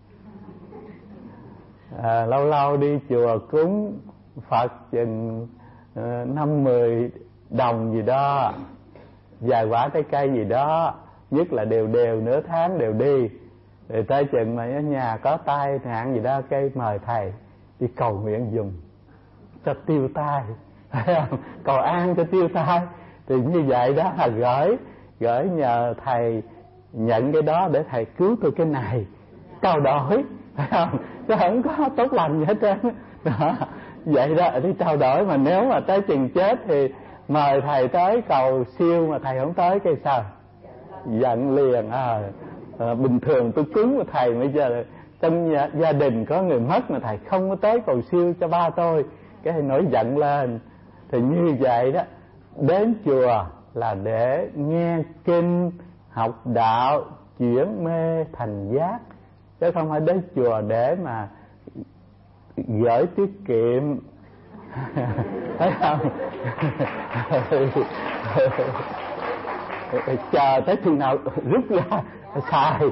Speaker 1: Lâu lâu đi chùa cúng Phật chừng 5-10 đồng gì đó, vài quả trái cây gì đó, nhất là đều nửa tháng đều đi. Rồi tới chừng mà ở nhà có tai nạn gì đó, cái mời thầy đi cầu nguyện dùng cho tiêu tai, phải không? Cầu an cho tiêu tai. Thì như vậy đó là gửi nhờ thầy nhận cái đó để thầy cứu tôi cái này, trao đổi, phải không? Chứ không có tốt lành gì hết trơn đó. Vậy đó đi trao đổi. Mà nếu mà tới chừng chết thì mời thầy tới cầu siêu mà thầy không tới cái sao? Giận liền. Bình thường tôi cúng của thầy, bây giờ trong gia đình có người mất mà thầy không có tới cầu siêu cho ba tôi, cái thầy nổi giận lên. Thì như vậy đó, đến chùa là để nghe kinh, học đạo, chuyển mê thành giác, chứ không phải đến chùa để mà gửi tiết kiệm. Thấy không? Chờ tới khi nào rút ra xài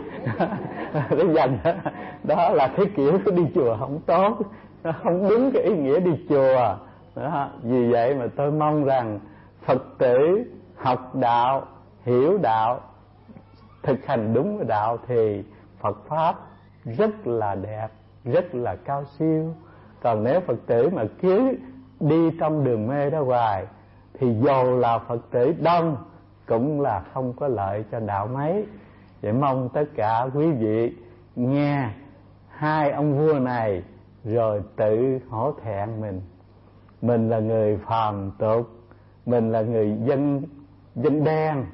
Speaker 1: để dành. Đó là cái kiểu đi chùa không tốt, nó không đúng cái ý nghĩa đi chùa đó. Vì vậy mà tôi mong rằng Phật tử học đạo, hiểu đạo, thực hành đúng cái đạo thì Phật pháp rất là đẹp, rất là cao siêu. Còn nếu Phật tử mà cứ đi trong đường mê đó hoài thì dù là Phật tử đông cũng là không có lợi cho đạo mấy. Vậy mong tất cả quý vị nghe hai ông vua này rồi tự hổ thẹn mình. Mình là người phàm tục, mình là người dân đen,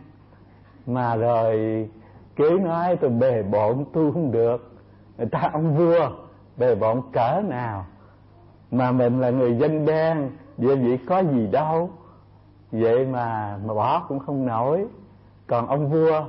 Speaker 1: mà rồi cứ nói tôi bề bộn tu không được. Người ta ông vua bề bộn cỡ nào, mà mình là người dân đen, vậy có gì đâu, vậy mà bỏ cũng không nổi. Còn ông vua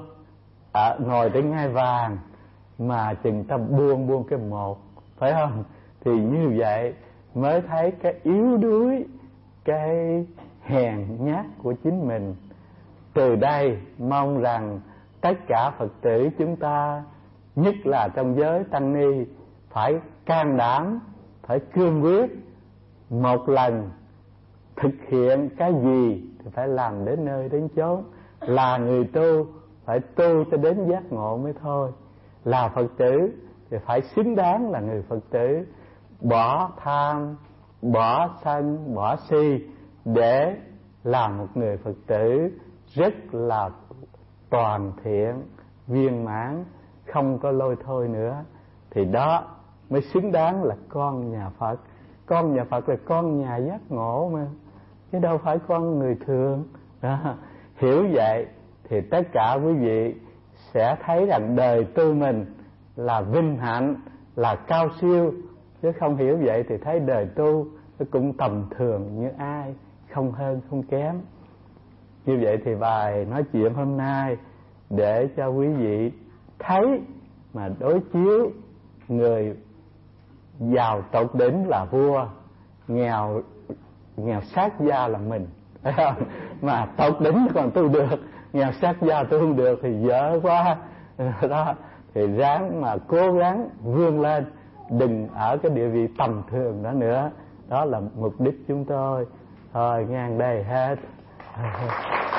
Speaker 1: ngồi trên ngai vàng mà chừng ta buông cái một, phải không? Thì như vậy mới thấy cái yếu đuối, cái hèn nhát của chính mình. Từ đây mong rằng tất cả Phật tử chúng ta, nhất là trong giới tăng ni, phải can đảm, phải cương quyết, một lần thực hiện cái gì thì phải làm đến nơi đến chốn. Là người tu phải tu cho đến giác ngộ mới thôi. Là Phật tử thì phải xứng đáng là người Phật tử, bỏ tham, bỏ sân, bỏ si để làm một người Phật tử rất là toàn thiện, viên mãn, không có lôi thôi nữa. Thì đó mới xứng đáng là con nhà Phật. Con nhà Phật là con nhà giác ngộ mà, chứ đâu phải con người thường đó. Hiểu vậy thì tất cả quý vị sẽ thấy rằng đời tu mình là vinh hạnh, là cao siêu. Chứ không hiểu vậy thì thấy đời tu nó cũng tầm thường như ai, không hơn không kém. Như vậy thì bài nói chuyện hôm nay để cho quý vị thấy mà đối chiếu người giàu tột đỉnh là vua, nghèo sát da là mình, thấy không? Mà tột đỉnh còn tu được, nghèo sát da tu không được thì dở quá. Đó thì ráng mà cố gắng vươn lên, đừng ở cái địa vị tầm thường đó nữa. Đó là mục đích chúng tôi. Thôi ngang đây hết.